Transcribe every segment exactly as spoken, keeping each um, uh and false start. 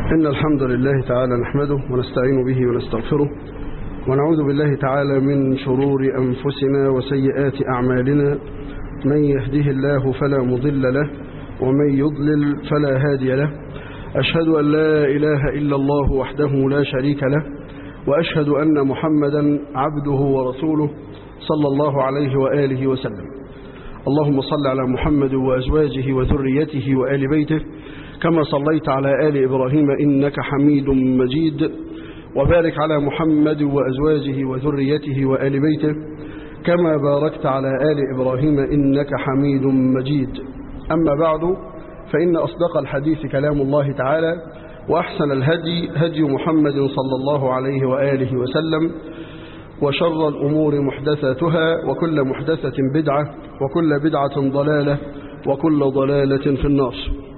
إن الحمد لله تعالى نحمده ونستعين به ونستغفره ونعوذ بالله تعالى من شرور أنفسنا وسيئات أعمالنا. من يهده الله فلا مضل له ومن يضلل فلا هادي له. أشهد أن لا إله إلا الله وحده لا شريك له، وأشهد أن محمدا عبده ورسوله صلى الله عليه وآله وسلم. اللهم صل على محمد وأزواجه وذريته وآل بيته كما صليت على آل إبراهيم إنك حميد مجيد، وبارك على محمد وأزواجه وذريته وآل بيته كما باركت على آل إبراهيم إنك حميد مجيد. أما بعد، فإن أصدق الحديث كلام الله تعالى، وأحسن الهدي هدي محمد صلى الله عليه وآله وسلم، وشر الأمور محدثاتها، وكل محدثة بدعة، وكل بدعة ضلالة، وكل ضلالة في النار.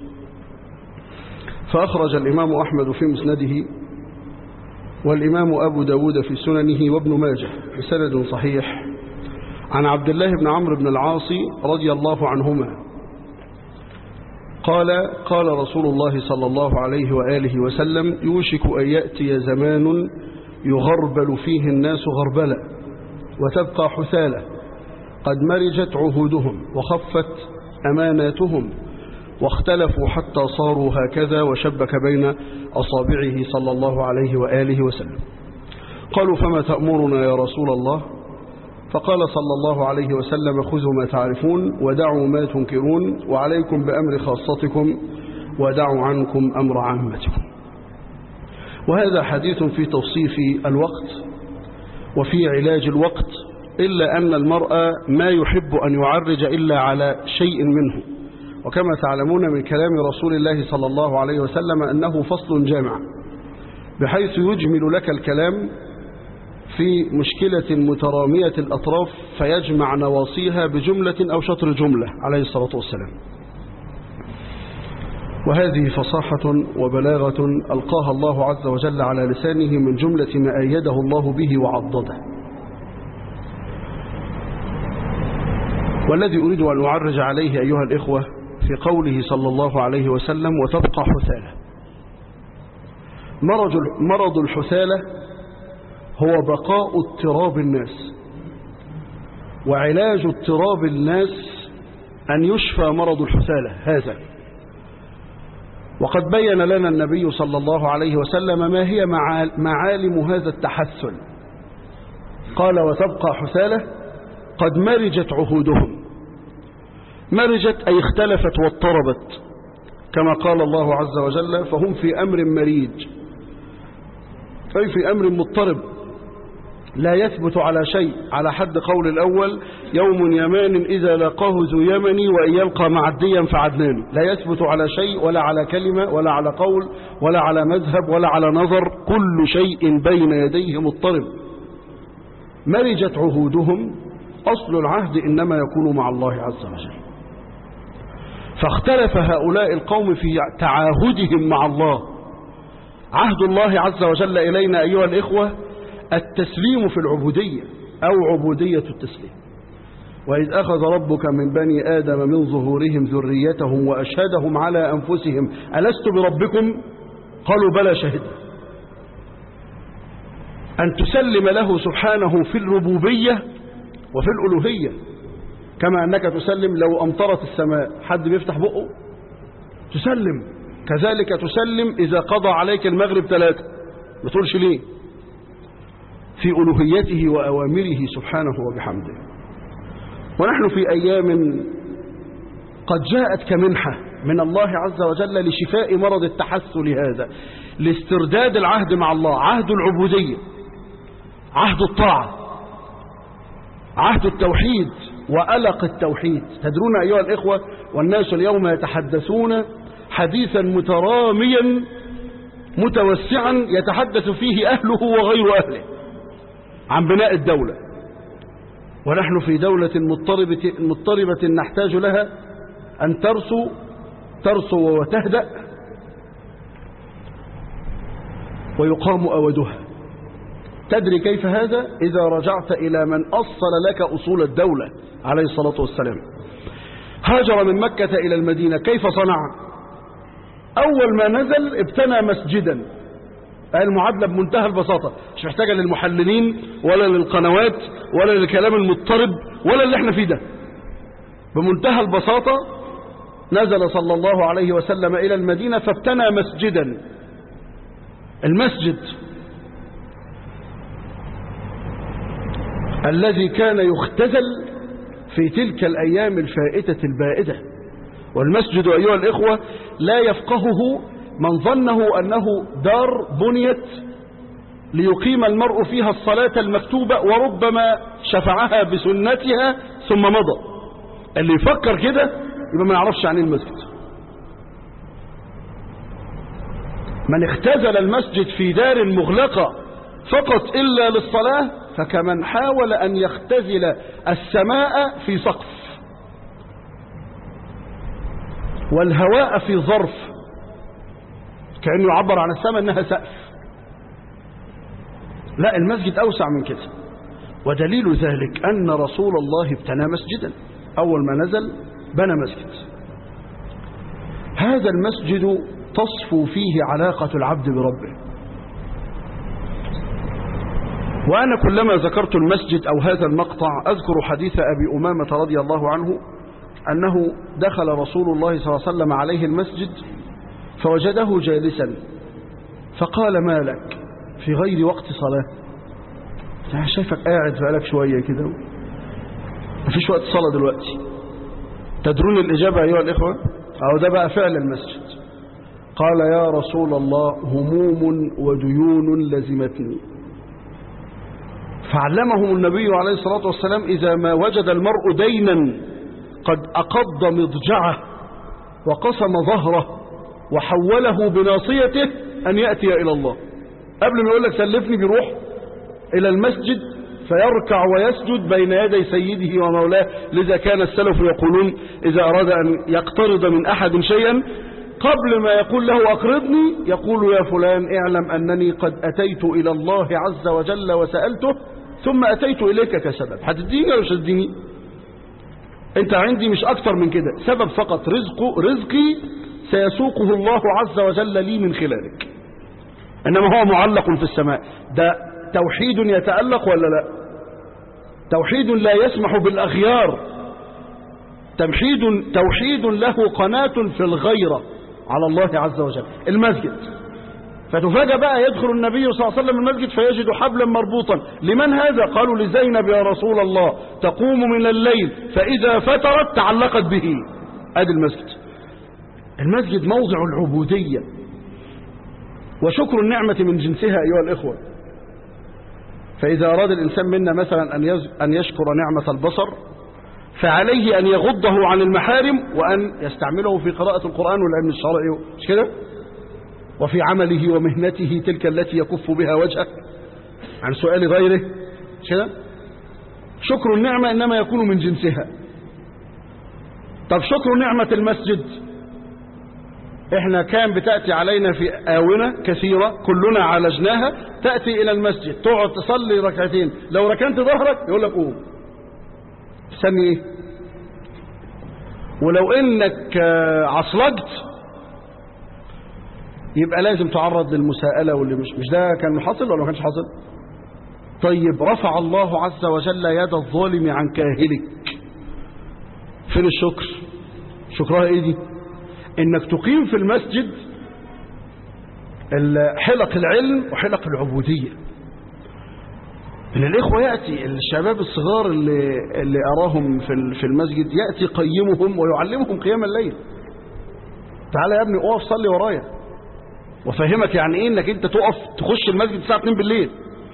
فأخرج الإمام أحمد في مسنده، والإمام أبو داود في سننه، وابن ماجه بسند صحيح عن عبد الله بن عمرو بن العاص رضي الله عنهما قال: قال رسول الله صلى الله عليه وآله وسلم: يوشك أن يأتي زمان يغربل فيه الناس غربلا وتبقى حثالة، قد مرجت عهودهم وخفت أماناتهم واختلفوا حتى صاروا هكذا، وشبك بين أصابعه صلى الله عليه وآله وسلم. قالوا: فما تأمرنا يا رسول الله؟ فقال صلى الله عليه وسلم: خذوا ما تعرفون ودعوا ما تنكرون، وعليكم بأمر خاصتكم ودعوا عنكم أمر عامتكم. وهذا حديث في توصيف الوقت وفي علاج الوقت، إلا أن المرء ما يحب أن يعرج إلا على شيء منه، وكما تعلمون من كلام رسول الله صلى الله عليه وسلم أنه فصل جامع، بحيث يجمل لك الكلام في مشكلة مترامية الأطراف فيجمع نواصيها بجملة أو شطر جملة عليه الصلاة والسلام. وهذه فصاحة وبلاغة ألقاها الله عز وجل على لسانه من جملة ما أيده الله به وعضده. والذي أريد أن أعرج عليه أيها الإخوة في قوله صلى الله عليه وسلم: وتبقى حثالة. مرض مرض الحثالة هو بقاء اضطراب الناس، وعلاج اضطراب الناس أن يشفى مرض الحثالة هذا. وقد بين لنا النبي صلى الله عليه وسلم ما هي معالم هذا التحسن. قال: وتبقى حثالة قد مرجت عهودهم. مرجت أي اختلفت واضطربت، كما قال الله عز وجل: فهم في أمر مريج، أي في أمر مضطرب لا يثبت على شيء، على حد قول الأول: يوم يمان إذا لقاه ذو يمني وإن يلقى معديا فعدنان. لا يثبت على شيء، ولا على كلمة، ولا على قول، ولا على مذهب، ولا على نظر، كل شيء بين يديه مضطرب. مرجت عهودهم، أصل العهد إنما يكون مع الله عز وجل. فاختلف هؤلاء القوم في تعاهدهم مع الله. عهد الله عز وجل إلينا أيها الإخوة التسليم في العبودية، أو عبودية التسليم. وإذ أخذ ربك من بني آدم من ظهورهم ذريتهم وأشهدهم على أنفسهم ألست بربكم؟ قالوا: بلى شهدنا. أن تسلم له سبحانه في الربوبية وفي الألوهية، كما أنك تسلم لو أمطرت السماء حد بيفتح بقه تسلم، كذلك تسلم إذا قضى عليك المغرب ثلاثة ما تقولش ليه، في ألوهيته وأوامره سبحانه وبحمده. ونحن في أيام قد جاءت كمنحة من الله عز وجل لشفاء مرض التحسن هذا، لاسترداد العهد مع الله، عهد العبودية، عهد الطاعة، عهد التوحيد وألق التوحيد. تدرون أيها الإخوة، والناس اليوم يتحدثون حديثا متراميا متوسعا يتحدث فيه أهله وغير أهله عن بناء الدولة، ونحن في دولة مضطربة, مضطربة نحتاج لها أن ترسو ترسو وتهدأ ويقام أودها. تدري كيف هذا؟ إذا رجعت إلى من أصل لك أصول الدولة عليه الصلاة والسلام. هاجر من مكة إلى المدينة، كيف صنع؟ أول ما نزل ابتنى مسجدا. المعادلة بمنتهى البساطة، مش محتاجة للمحللين ولا للقنوات ولا للكلام المضطرب ولا اللي احنا فيه ده. بمنتهى البساطة نزل صلى الله عليه وسلم إلى المدينة فابتنى مسجدا. المسجد الذي كان يختزل في تلك الأيام الفائتة البائدة. والمسجد أيها الإخوة لا يفقهه من ظنه أنه دار بنيت ليقيم المرء فيها الصلاة المكتوبة وربما شفعها بسنتها ثم مضى. اللي يفكر كده يبقى ما يعرفش عن المسجد. من اختزل المسجد في دار مغلقة فقط إلا للصلاة فكمن حاول أن يختزل السماء في سقف والهواء في ظرف، كأنه يعبر عن السماء أنها سقف. لا، المسجد أوسع من كده. ودليل ذلك أن رسول الله ابتنى مسجدا. أول ما نزل بنى مسجد. هذا المسجد تصفو فيه علاقة العبد بربه. وأنا كلما ذكرت المسجد أو هذا المقطع أذكر حديث أبي أمامة رضي الله عنه أنه دخل رسول الله صلى الله عليه وسلم عليه المسجد فوجده جالسا فقال: ما لك في غير وقت صلاة؟ أنا شايفك قاعد بقالك شوية كده، مفيش وقت صلاة دلوقتي. تدرون الإجابة أيها الإخوة؟ أو ده بقى فعل المسجد. قال: يا رسول الله، هموم وديون لزمتني. فعلمهم النبي عليه الصلاة والسلام إذا ما وجد المرء دينا قد أقض مضجعه وقسم ظهره وحوله بناصيته أن يأتي إلى الله. قبل ما يقول لك سلفني بيروح إلى المسجد فيركع ويسجد بين يدي سيده ومولاه. لذا كان السلف يقولون إذا أراد أن يقترض من أحد شيئا قبل ما يقول له أقرضني يقول: يا فلان، اعلم أنني قد أتيت إلى الله عز وجل وسألته ثم أتيت إليك كسبب. هتديني ولا مش هتديني؟ أنت عندي مش أكتر من كده، سبب فقط. رزقه رزقي سيسوقه الله عز وجل لي من خلالك، إنما هو معلق في السماء. ده توحيد يتألق ولا لا؟ توحيد لا يسمح بالأغيار، توحيد توحيد له قناة في الغيرة على الله عز وجل. المسجد، فتفاجأ بقى يدخل النبي صلى الله عليه وسلم المسجد فيجد حبلا مربوطا. لمن هذا؟ قالوا: لزينب يا رسول الله، تقوم من الليل فإذا فترت تعلقت به. هذا المسجد. المسجد موضع العبودية وشكر النعمة من جنسها أيها الإخوة. فإذا أراد الإنسان منا مثلا أن يشكر نعمة البصر فعليه أن يغضه عن المحارم وأن يستعمله في قراءة القرآن والعلم الشرعي، مش كده؟ وفي عمله ومهنته تلك التي يكف بها وجهه عن سؤال غيره، مش كده؟ شكر النعمة إنما يكون من جنسها. طب شكر نعمة المسجد، احنا كان بتأتي علينا في آونة كثيرة كلنا عالجناها. تأتي إلى المسجد تقعد تصلي ركعتين، لو ركنت ظهرك يقول لك قوم. تسمي ايه؟ ولو انك عصلجت يبقى لازم تعرض للمساءلة واللي مش مش ده كان حاصل ولا ما كانش حاصل؟ طيب رفع الله عز وجل يد الظالم عن كاهلك، فين الشكر؟ شكرها ايه دي؟ انك تقيم في المسجد حلق العلم وحلق العبودية. من الإخوة يأتي الشباب الصغار اللي, اللي أراهم في المسجد يأتي قيمهم ويعلمهم قيام الليل. تعالى يا ابني اقف صلي ورايا وفهمك يعني ايه انك انت تقف تخش المسجد الساعة اتنين بالليل.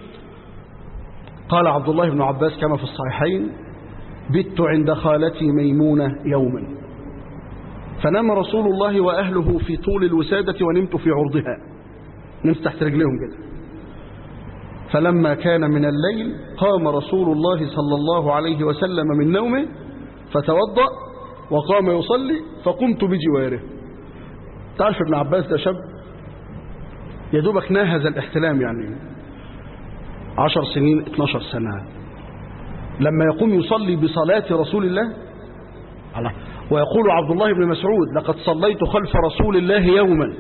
قال عبد الله بن عباس كما في الصحيحين: بت عند خالتي ميمونة يوما فنام رسول الله وأهله في طول الوسادة ونمت في عرضها، نمت تحت رجلهم كده. فلما كان من الليل قام رسول الله صلى الله عليه وسلم من نومه فتوضأ وقام يصلي فقمت بجواره. تعرف ابن عباس ده شاب يدوبك ناهز الاحتلام، يعني عشر سنين اتناشر سنة، لما يقوم يصلي بصلاة رسول الله على ويقول عبد الله بن مسعود لقد صليت خلف رسول الله يوما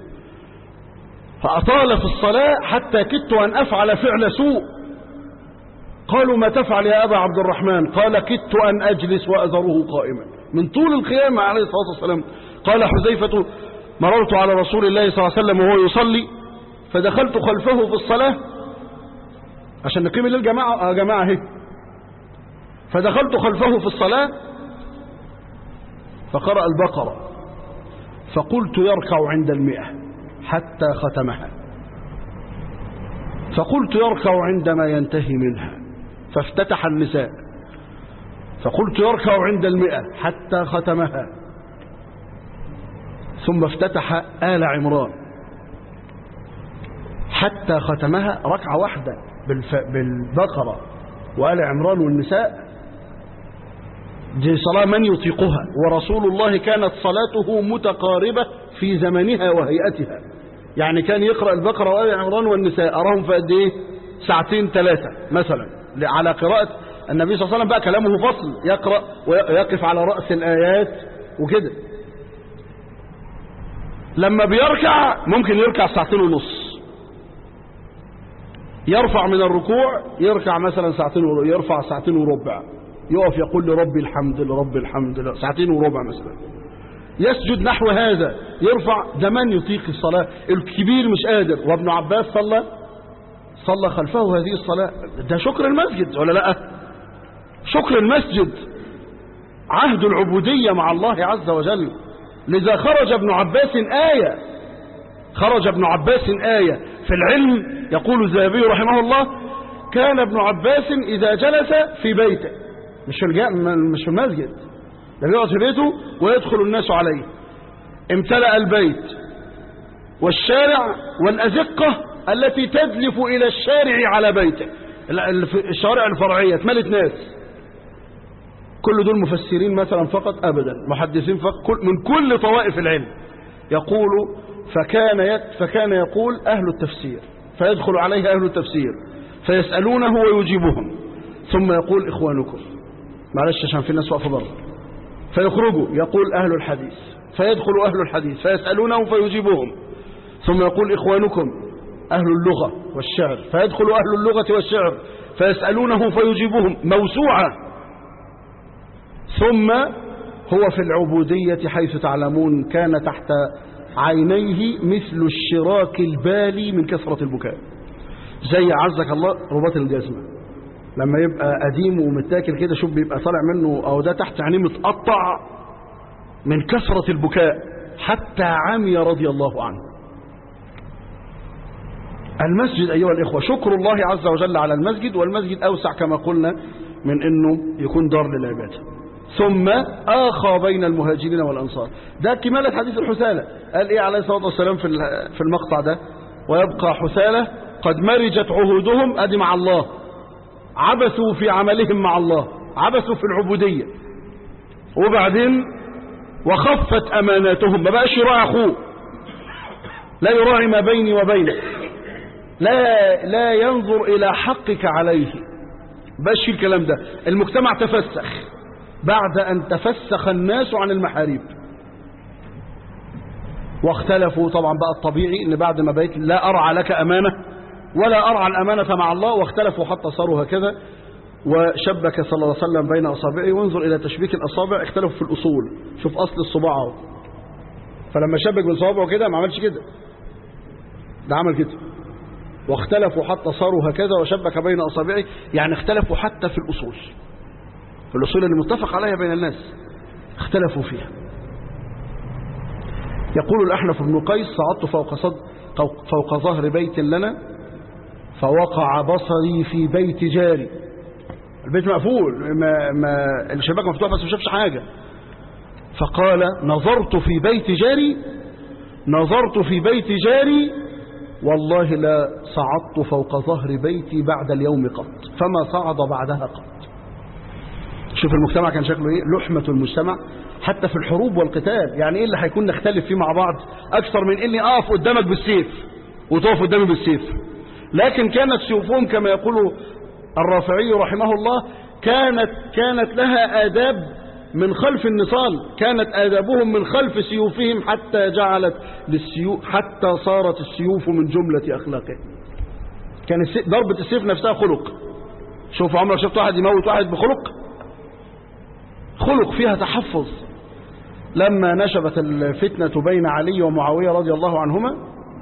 فأطال في الصلاة حتى كدت أن أفعل فعل سوء. قالوا ما تفعل يا أبا عبد الرحمن؟ قال كدت أن أجلس وأذره قائما من طول القيام عليه الصلاة والسلام. قال حذيفة مررت على رسول الله صلى الله عليه وسلم وهو يصلي فدخلت خلفه في الصلاة عشان نقيم الليل جماعة يا جماعة اهي. فدخلت خلفه في الصلاة فقرأ البقرة فقلت يركع عند المئة حتى ختمها، فقلت يركع عندما ينتهي منها، فافتتح النساء فقلت يركع عند المئة حتى ختمها، ثم افتتح آل عمران حتى ختمها ركعة واحدة بالبقرة وآل عمران والنساء. دي صلاة من يطيقها، ورسول الله كانت صلاته متقاربة في زمنها وهيئتها، يعني كان يقرأ البقرة وآل عمران والنساء أراهم في قد إيه؟ ساعتين ثلاثة مثلا، على قراءة النبي صلى الله عليه وسلم بقى كلامه فصل، يقرأ ويقف على رأس الآيات وكده. لما بيركع ممكن يركع ساعتين ونص، يرفع من الركوع يركع مثلا ساعتين وربع، يرفع ساعتين وربع، يقف يقول لربي الحمد لربي الحمد ساعتين وربع مثلا، يسجد نحو هذا، يرفع. ده من يطيق الصلاة، الكبير مش قادر. وابن عباس صلى صلى خلفه هذه الصلاة. ده شكر المسجد ولا لا؟ شكر المسجد عهد العبودية مع الله عز وجل. لذا خرج ابن عباس آية خرج ابن عباس آية في العلم. يقول الذهبي رحمه الله كان ابن عباس إذا جلس في بيته، مش في مش في المسجد، ده بيقعد في بيته ويدخل الناس عليه، امتلأ البيت والشارع والأزقة التي تدلف إلى الشارع على بيته، الشوارع الفرعية اتملت ناس. كل دول مفسرين مثلا فقط؟ أبدا، محدثين فقط من كل طوائف العلم. يقول فكان يت فكان يقول أهل التفسير، فيدخل عليه أهل التفسير فيسألونه ويجيبهم، ثم يقول إخوانكم، معلش عشان في ناس واقفه بره، فيخرجوا يقول أهل الحديث، فيدخل أهل الحديث فيسألونهم فيجيبهم، ثم يقول إخوانكم أهل اللغة والشعر، فيدخل أهل اللغة والشعر فيسألونه فيجيبهم، موسوعة. ثم هو في العبودية حيث تعلمون كان تحت عينيه مثل الشراك البالي من كثرة البكاء، زي عزك الله رباط الجزمة لما يبقى قديم ومتاكل كده، شوف بيبقى طالع منه، أو ده تحت عينيه متقطع من كثرة البكاء حتى عمي رضي الله عنه. المسجد أيها الإخوة شكر الله عز وجل على المسجد، والمسجد أوسع كما قلنا من أنه يكون دار للعبادة. ثم آخى بين المهاجرين والأنصار، ده كمالة حديث الحثالة. قال إيه عليه الصلاة والسلام في المقطع ده؟ ويبقى حثالة قد مرجت عهودهم، أدي مع الله، عبثوا في عملهم مع الله، عبثوا في العبودية، وبعدين وخفت أماناتهم، ما بقاش يراعي أخوه، لا يراعي ما بيني وبينك، لا لا ينظر إلى حقك عليه، باش الكلام ده. المجتمع تفسخ بعد أن تفسخ الناس عن المحاريب، واختلفوا طبعا بقى الطبيعي ان بعد ما بقيت لا أرعى لك أمانة ولا أرعى الأمانة مع الله، واختلفوا حتى صاروا هكذا. وشبك صلى الله عليه وسلم بين أصابعه، وانظر إلى تشبيك الأصابع، اختلفوا في الأصول، شوف أصل الصباع اهو، فلما شبك بصوابعه كده ما عملش كده، ده عمل كده. واختلفوا حتى صاروا هكذا، وشبك بين أصابعه، يعني اختلفوا حتى في الأصول، في الأصول اللي متفق عليها بين الناس اختلفوا فيها. يقول الأحنف بن قيس صعدت فوق صد فوق ظهر بيت لنا فوقع بصري في بيت جاري، البيت مقفول، ما ما الشباك مفتوح بس ما شافش حاجة، فقال نظرت في بيت جاري نظرت في بيت جاري والله لا صعدت فوق ظهر بيتي بعد اليوم قط، فما صعد بعدها قط. شوف المجتمع كان شكله ايه، لحمة المجتمع حتى في الحروب والقتال. يعني ايه اللي هيكون نختلف فيه مع بعض اكثر من اني اقف قدامك بالسيف وتقف قدامي بالسيف؟ لكن كانت سيوفهم كما يقول الرافعي رحمه الله كانت كانت لها آداب من خلف النصال، كانت آدابهم من خلف سيوفهم حتى جعلت للسيوف حتى صارت السيوف من جملة أخلاقهم. كان ضربة السيف نفسها خلق. شوف عمرك شفت واحد يموت واحد بخلق؟ خلق فيها تحفظ. لما نشبت الفتنة بين علي ومعاوية رضي الله عنهما،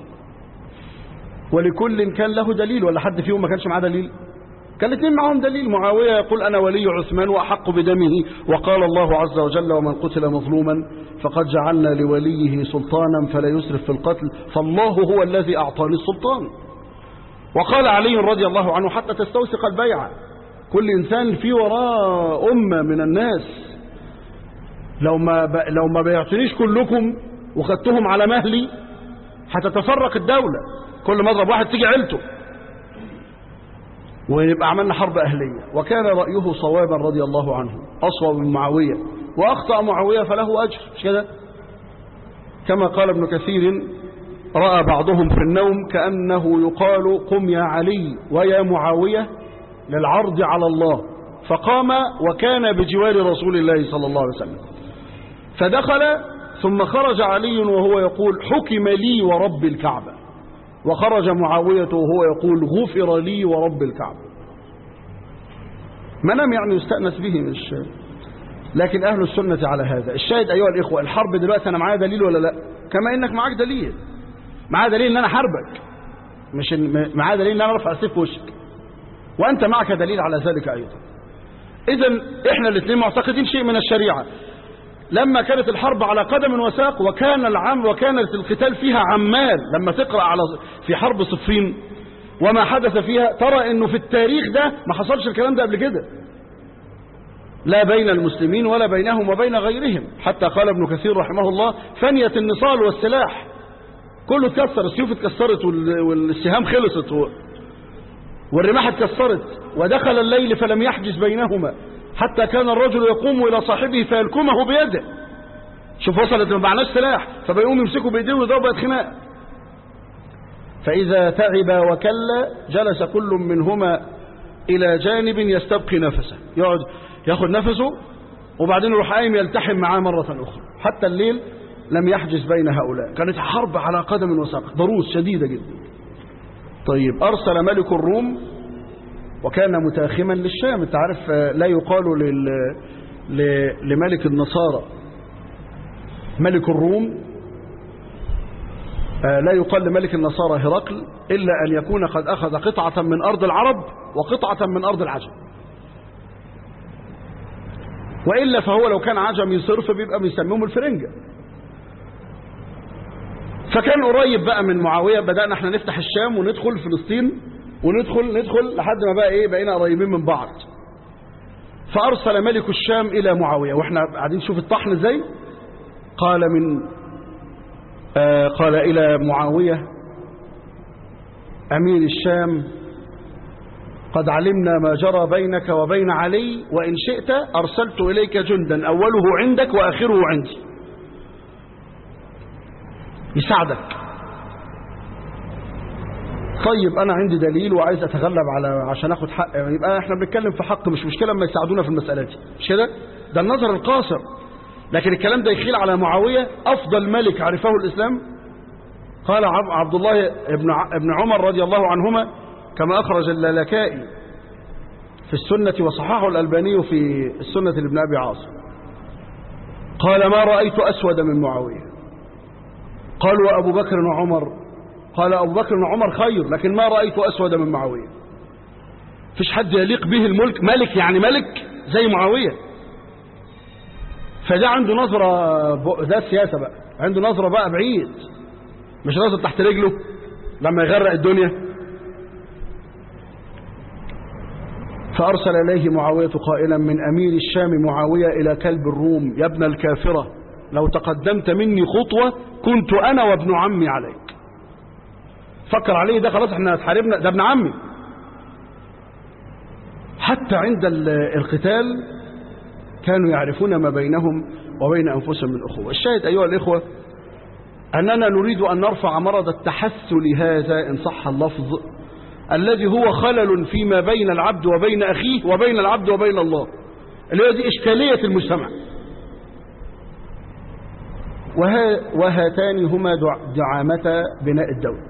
ولكل كان له دليل، ولا حد فيهم ما كانش معاه دليل؟ كان الاثنين معهم دليل. معاوية يقول أنا ولي عثمان وأحق بدمه، وقال الله عز وجل ومن قتل مظلوما فقد جعلنا لوليه سلطانا فلا يسرف في القتل فالله هو الذي أعطاني السلطان. وقال علي رضي الله عنه حتى تستوثق البيعة، كل إنسان في وراء أمة من الناس، لو ما ب... لو ما بيعتنيش كلكم وخدتهم على مهلي هتتفرق الدولة، كل ما اضرب واحد تيجي عيلته ويبقى عملنا حرب أهلية. وكان رأيه صوابا رضي الله عنه، أصوب من معاوية، وأخطأ معاوية فله أجر، مش كده؟ كما قال ابن كثير رأى بعضهم في النوم كأنه يقال قم يا علي ويا معاوية للعرض على الله، فقام وكان بجوار رسول الله صلى الله عليه وسلم، فدخل ثم خرج علي وهو يقول حكم لي ورب الكعبة، وخرج معاوية وهو يقول غفر لي ورب الكعبة. منام يعني يستأنس به من الشاهد، لكن أهل السنة على هذا. الشاهد أيها الإخوة، الحرب دلوقتي أنا معايا دليل ولا لا؟ كما إنك معاك دليل، معايا دليل إن أنا حربك، مش معايا دليل إن أنا رفع السيف في وشك، وأنت معك دليل على ذلك أيضا. إذن إحنا الاثنين معتقدين شيء من الشريعة. لما كانت الحرب على قدم وساق وكان العم وكانت القتال فيها عمال، لما تقرأ على في حرب صفين وما حدث فيها ترى انه في التاريخ ده ما حصلش الكلام ده قبل كده، لا بين المسلمين ولا بينهم وبين غيرهم. حتى قال ابن كثير رحمه الله فنيت النصال والسلاح، كله اتكسر، السيوف اتكسرت والسهام خلصت والرماح اتكسرت، ودخل الليل فلم يحجز بينهما حتى كان الرجل يقوم إلى صاحبه فيلكمه بيده. شوف وصلت ما معناش سلاح، فبيقوم يمسكوا بيديه ويضربوا خناق. فإذا تعب وكل جلس كل منهما إلى جانب يستبقي نفسه، يقعد ياخد نفسه وبعدين يروح قايم يلتحم معاه مرة أخرى. حتى الليل لم يحجز بين هؤلاء، كانت حرب على قدم وساق، ضروس شديدة جدا. طيب أرسل ملك الروم وكان متاخما للشام. انت عارف لا يقال لل... ل... لملك النصارى ملك الروم، لا يقال لملك النصارى هرقل إلا أن يكون قد أخذ قطعة من أرض العرب وقطعة من أرض العجم، وإلا فهو لو كان عجمي صرف بيبقى بيسميهم الفرنجة. فكان قريب بقى من معاوية، بدأنا احنا نفتح الشام وندخل فلسطين وندخل ندخل لحد ما بقى ايه بقينا قريبين من بعض. فأرسل ملك الشام إلى معاوية، واحنا قاعدين نشوف الطحن ازاي. قال من آه قال إلى معاوية أمير الشام قد علمنا ما جرى بينك وبين علي، وإن شئت أرسلت إليك جندا أوله عندك وآخره عندي يساعدك. طيب أنا عندي دليل وعايز أتغلب على عشان أخد حق، يعني يبقى إحنا بنتكلم في حق، مش مشكلة ما يساعدونا في المسألة دي، مش كده؟ ده النظر القاصر. لكن الكلام ده يخيل على معاوية أفضل ملك عرفه الإسلام. قال عبد الله ابن عمر رضي الله عنهما كما أخرج اللالكائي في السنة وصححه الألباني في السنة لابن أبي عاصم، قال ما رأيت أسود من معاوية. قالوا أبو بكر وعمر، قال أبو بكر وعمر خير، لكن ما رأيت أسود من معاوية. فيش حد يليق به الملك، ملك يعني ملك زي معاوية. فده عنده نظرة، ده السياسة بقى، عنده نظرة بقى بعيد، مش نظرة تحت رجله لما يغرق الدنيا. فأرسل إليه معاوية قائلا من أمير الشام معاوية إلى كلب الروم يا ابن الكافرة لو تقدمت مني خطوة كنت أنا وابن عمي عليك. فكر عليه، ده خلاص احنا هتحاربنا، ده ابن عمي. حتى عند القتال كانوا يعرفون ما بينهم وبين أنفسهم من أخوة. الشاهد أيها الإخوة أننا نريد أن نرفع مرض التحسل هذا إن صح اللفظ، الذي هو خلل فيما بين العبد وبين أخيه وبين العبد وبين الله، اللي هي دي إشكالية المجتمع. وهاتان هما دعامة بناء الدولة.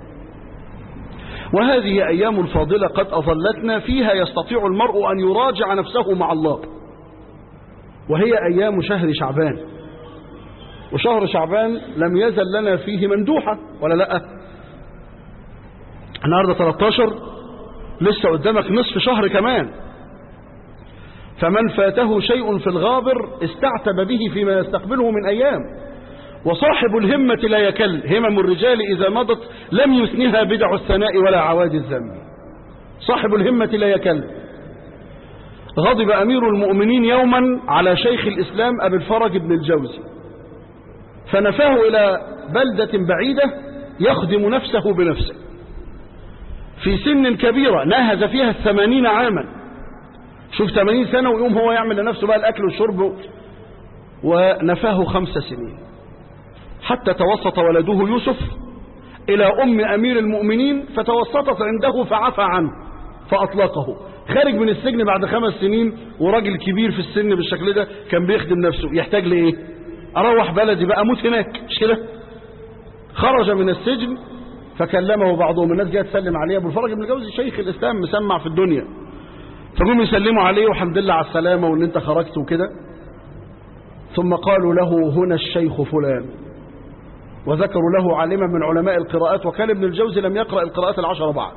وهذه أيام الفاضلة قد أظلتنا فيها يستطيع المرء أن يراجع نفسه مع الله، وهي أيام شهر شعبان. وشهر شعبان لم يزل لنا فيه مندوحة ولا لا؟ النهاردة ثلاثة عشر، لسه قدامك نصف شهر كمان. فمن فاته شيء في الغابر استعتب به فيما يستقبله من أيام. وصاحب الهمة لا يكل، همم الرجال إذا مضت لم يثنها بدع الثناء ولا عواد الذم. صاحب الهمة لا يكل. غضب أمير المؤمنين يوما على شيخ الإسلام أبي الفرج بن الجوزي، فنفاه إلى بلدة بعيدة يخدم نفسه بنفسه في سن كبيرة ناهز فيها الثمانين عاما. شوف ثمانين سنة ويقوم هو يعمل لنفسه بقى الأكل والشرب. ونفاه خمس سنين حتى توسط ولده يوسف إلى أم أمير المؤمنين فتوسطت عنده فعفى عنه فأطلقه. خارج من السجن بعد خمس سنين وراجل كبير في السن بالشكل ده كان بيخدم نفسه، يحتاج لإيه؟ أروح بلدي بقى أموت هناك، مش كده؟ خرج من السجن فكلمه بعضهم، الناس جاءت تسلم عليه، أبو الفرج بن الجوزي شيخ الإسلام مسمع في الدنيا، فقوم يسلموا عليه والحمد لله على السلامة وإن أنت خرجت وكده. ثم قالوا له هنا الشيخ فلان، وذكروا له عالما من علماء القراءات، وكان ابن الجوزي لم يقرأ القراءات العشر بعد.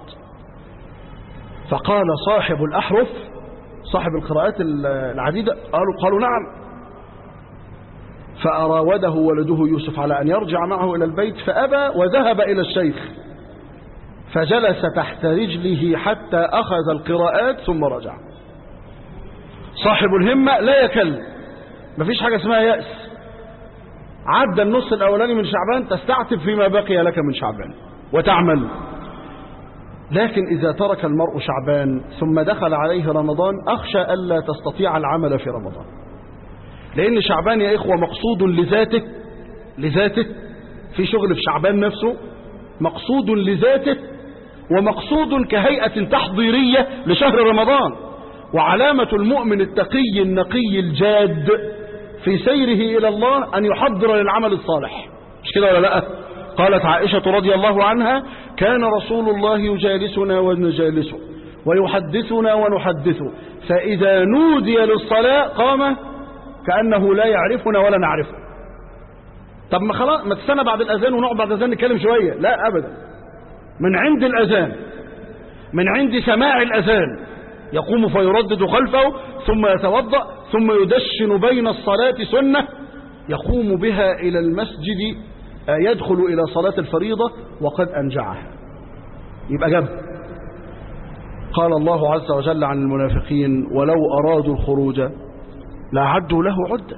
فقال صاحب الأحرف، صاحب القراءات العديدة، قالوا قالوا نعم. فأراوده ولده يوسف على أن يرجع معه إلى البيت فأبى، وذهب إلى الشيخ فجلس تحت رجله حتى أخذ القراءات ثم رجع. صاحب الهمة لا يكل، مفيش حاجة اسمها يأس. عدى النص الأولاني من شعبان تستعتب فيما بقي لك من شعبان وتعمل. لكن إذا ترك المرء شعبان ثم دخل عليه رمضان أخشى ألا تستطيع العمل في رمضان، لأن شعبان يا إخوة مقصود لذاته، لذاته في شغل في شعبان نفسه مقصود لذاته، ومقصود كهيئة تحضيرية لشهر رمضان. وعلامة المؤمن التقي النقي الجاد في سيره إلى الله أن يحضر للعمل الصالح، مش كده ولا لا؟ قالت عائشة رضي الله عنها كان رسول الله يجالسنا ونجالسه ويحدثنا ونحدثه، فإذا نودي للصلاة قام كأنه لا يعرفنا ولا نعرفه. طب ما خلاص ما تستنى بعد الأذان ونقعد بعد الأذان نتكلم شوية، لا أبدا، من عند الأذان، من عند سماع الأذان يقوم فيردد خلفه ثم يتوضأ ثم يدشن بين الصلاة سنة يقوم بها إلى المسجد، يدخل إلى صلاة الفريضة وقد أنجعها، يبقى جب. قال الله عز وجل عن المنافقين ولو أرادوا الخروج لأعدوا له عدة.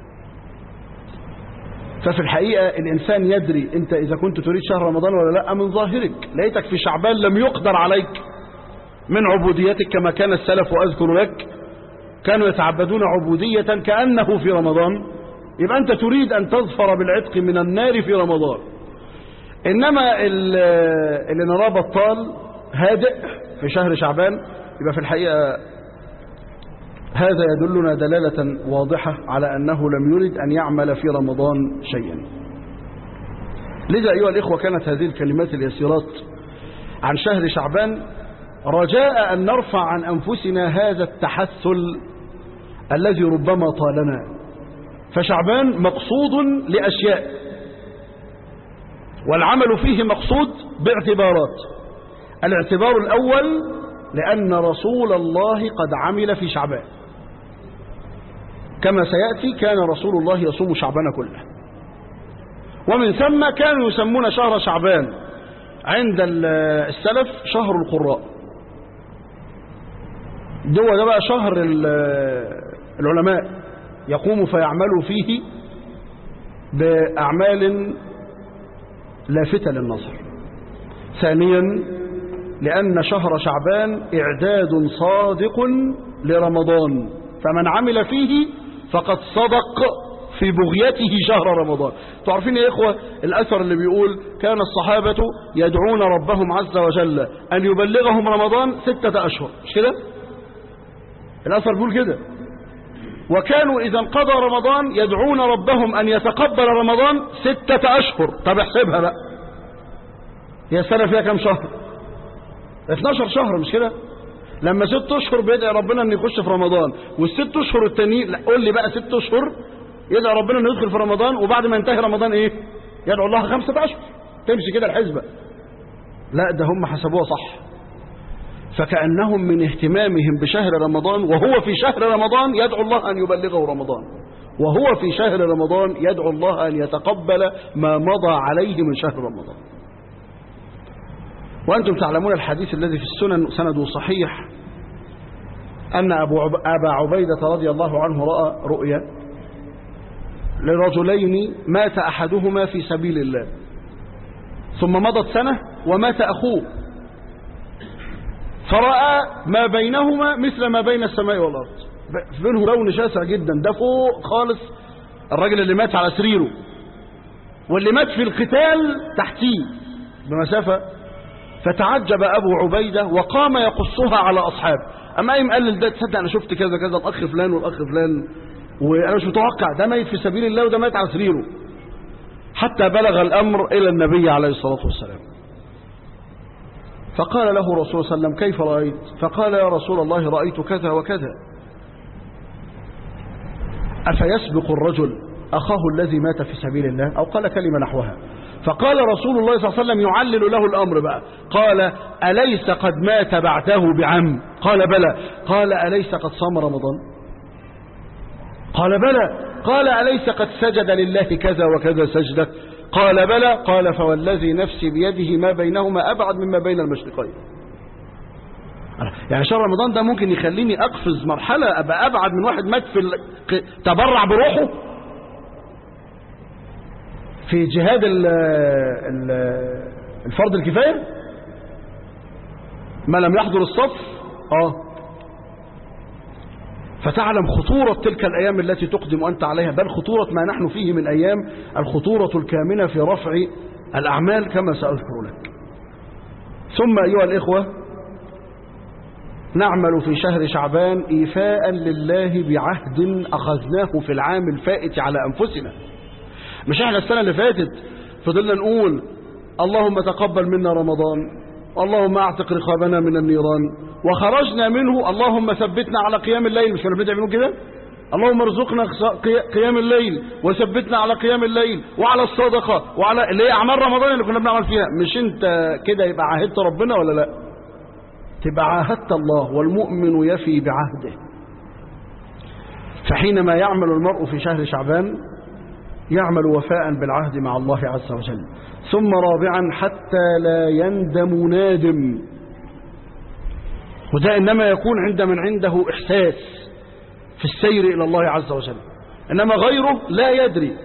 ففي الحقيقة الإنسان يدري أنت إذا كنت تريد شهر رمضان ولا لا من ظاهرك. لقيتك في شعبان لم يقدر عليك من عبوديتك كما كان السلف، وأذكر لك كانوا يتعبدون عبودية كأنه في رمضان، يبقى أنت تريد أن تظفر بالعتق من النار في رمضان. إنما اللي نراه بطال هادئ في شهر شعبان يبقى في الحقيقة هذا يدلنا دلالة واضحة على أنه لم يرد أن يعمل في رمضان شيئا. لذا أيها الإخوة كانت هذه الكلمات اليسيرات عن شهر شعبان رجاء أن نرفع عن أنفسنا هذا التحثل الذي ربما طالنا. فشعبان مقصود لأشياء والعمل فيه مقصود باعتبارات. الاعتبار الأول لأن رسول الله قد عمل في شعبان كما سيأتي، كان رسول الله يصوم شعبان كله، ومن ثم كانوا يسمون شهر شعبان عند السلف شهر القراء. ده ده بقى شهر العلماء يقوم فيعملوا فيه بأعمال لافتة للنظر. ثانيا لأن شهر شعبان إعداد صادق لرمضان، فمن عمل فيه فقد صدق في بغيته شهر رمضان. تعرفين يا إخوة الأثر اللي بيقول كان الصحابة يدعون ربهم عز وجل أن يبلغهم رمضان ستة أشهر، مش كده؟ الأثر بيقول كده. وكانوا إذا انقضى رمضان يدعون ربهم أن يتقبل رمضان ستة أشهر. طب احسبها بقى، يا سنة فيها كم شهر؟ اثناشر شهر مش كده؟ لما ست أشهر بيدعي ربنا أن يخش في رمضان، والست أشهر التانيين قول لي بقى ست أشهر يدعي ربنا أن يدخل في رمضان، وبعد ما ينتهي رمضان إيه؟ يدعو الله خمسة أشهر. تمشي كده الحسبة؟ لا، ده هم حسبوها صح. فكأنهم من اهتمامهم بشهر رمضان، وهو في شهر رمضان يدعو الله أن يبلغه رمضان، وهو في شهر رمضان يدعو الله أن يتقبل ما مضى عليه من شهر رمضان. وأنتم تعلمون الحديث الذي في السنن سنده صحيح أن أبو عب... أبا عبيدة رضي الله عنه رأى رؤيا لرجلين مات أحدهما في سبيل الله، ثم مضت سنة ومات أخوه، فرأى ما بينهما مثل ما بين السماء والأرض، بينه لون شاسع جدا، ده فوق خالص الرجل اللي مات على سريره، واللي مات في القتال تحتيه بمسافة. فتعجب أبو عبيدة وقام يقصها على أصحابه. أما قام قال لده تصدق أنا شفت كذا كذا، الأخ فلان والأخ فلان، وأنا مش متوقع ده ميت في سبيل الله وده ميت على سريره، حتى بلغ الأمر إلى النبي عليه الصلاة والسلام. فقال له رسول الله صلى الله عليه وسلم كيف رأيت؟ فقال يا رسول الله رأيت كذا وكذا. أفيسبق الرجل أخاه الذي مات في سبيل الله؟ أو قال كلمة نحوها. فقال رسول الله صلى الله عليه وسلم يعلل له الأمر بقى، قال أليس قد مات بعده بعم؟ قال بلى. قال أليس قد صام رمضان؟ قال بلى. قال أليس قد سجد لله كذا وكذا سجدة؟ قال بلى. قال فوالذي نفسي بيده ما بينهما أبعد مما بين المشرقين. يعني شهر رمضان ده ممكن يخليني أقفز مرحلة، أبقى أبعد من واحد مات في تبرع بروحه في جهاد الفرض الكفاية، ما لم يحضر الصف. آه فتعلم خطورة تلك الأيام التي تقدم أنت عليها، بل خطورة ما نحن فيه من أيام، الخطورة الكامنة في رفع الأعمال كما سأذكر لك. ثم أيها الإخوة، نعمل في شهر شعبان إيفاء لله بعهد أخذناه في العام الفائت على أنفسنا. مش احنا السنة اللي فاتت فضلنا نقول اللهم تقبل منا رمضان، اللهم اعتق رقابنا من النيران، وخرجنا منه اللهم ثبتنا على قيام الليل، مش كنا بندعي كده؟ اللهم ارزقنا قيام الليل وثبتنا على قيام الليل وعلى الصدقة وعلى اللي هي أعمال رمضان اللي كنا بنعمل فيها. مش انت كده يبقى عاهدت ربنا ولا لا؟ تبقى عاهدت الله، والمؤمن يفي بعهده. فحينما يعمل المرء في شهر شعبان يعمل وفاء بالعهد مع الله عز وجل. ثم رابعا حتى لا يندم نادم، وده إنما يكون عند من عنده إحساس في السير إلى الله عز وجل، إنما غيره لا يدري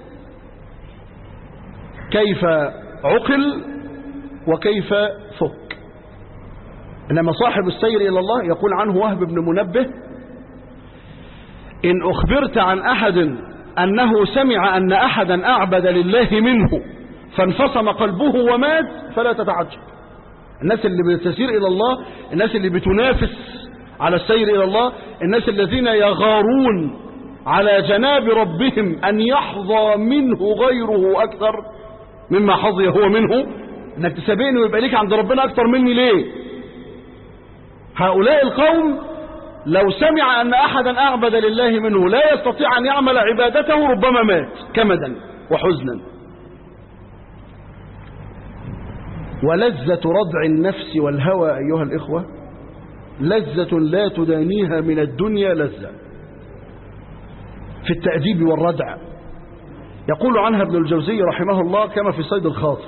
كيف عقل وكيف فك. إنما صاحب السير إلى الله يقول عنه وهب بن منبه: إن أخبرت عن أحد أنه سمع أن أحدا أعبد لله منه فانفصم قلبه ومات فلا تتعجب. الناس اللي بتسير إلى الله، الناس اللي بتنافس على السير إلى الله، الناس الذين يغارون على جناب ربهم أن يحظى منه غيره أكثر مما حظي هو منه. انك تسابقني ويبقى ليك عند ربنا أكثر مني ليه؟ هؤلاء القوم لو سمع أن أحدا أعبد لله منه لا يستطيع أن يعمل عبادته ربما مات كمدا وحزنا. ولذة ردع النفس والهوى أيها الإخوة لذة لا تدانيها من الدنيا لذة في التأديب والردع. يقول عنها ابن الجوزي رحمه الله كما في صيد الخاطر،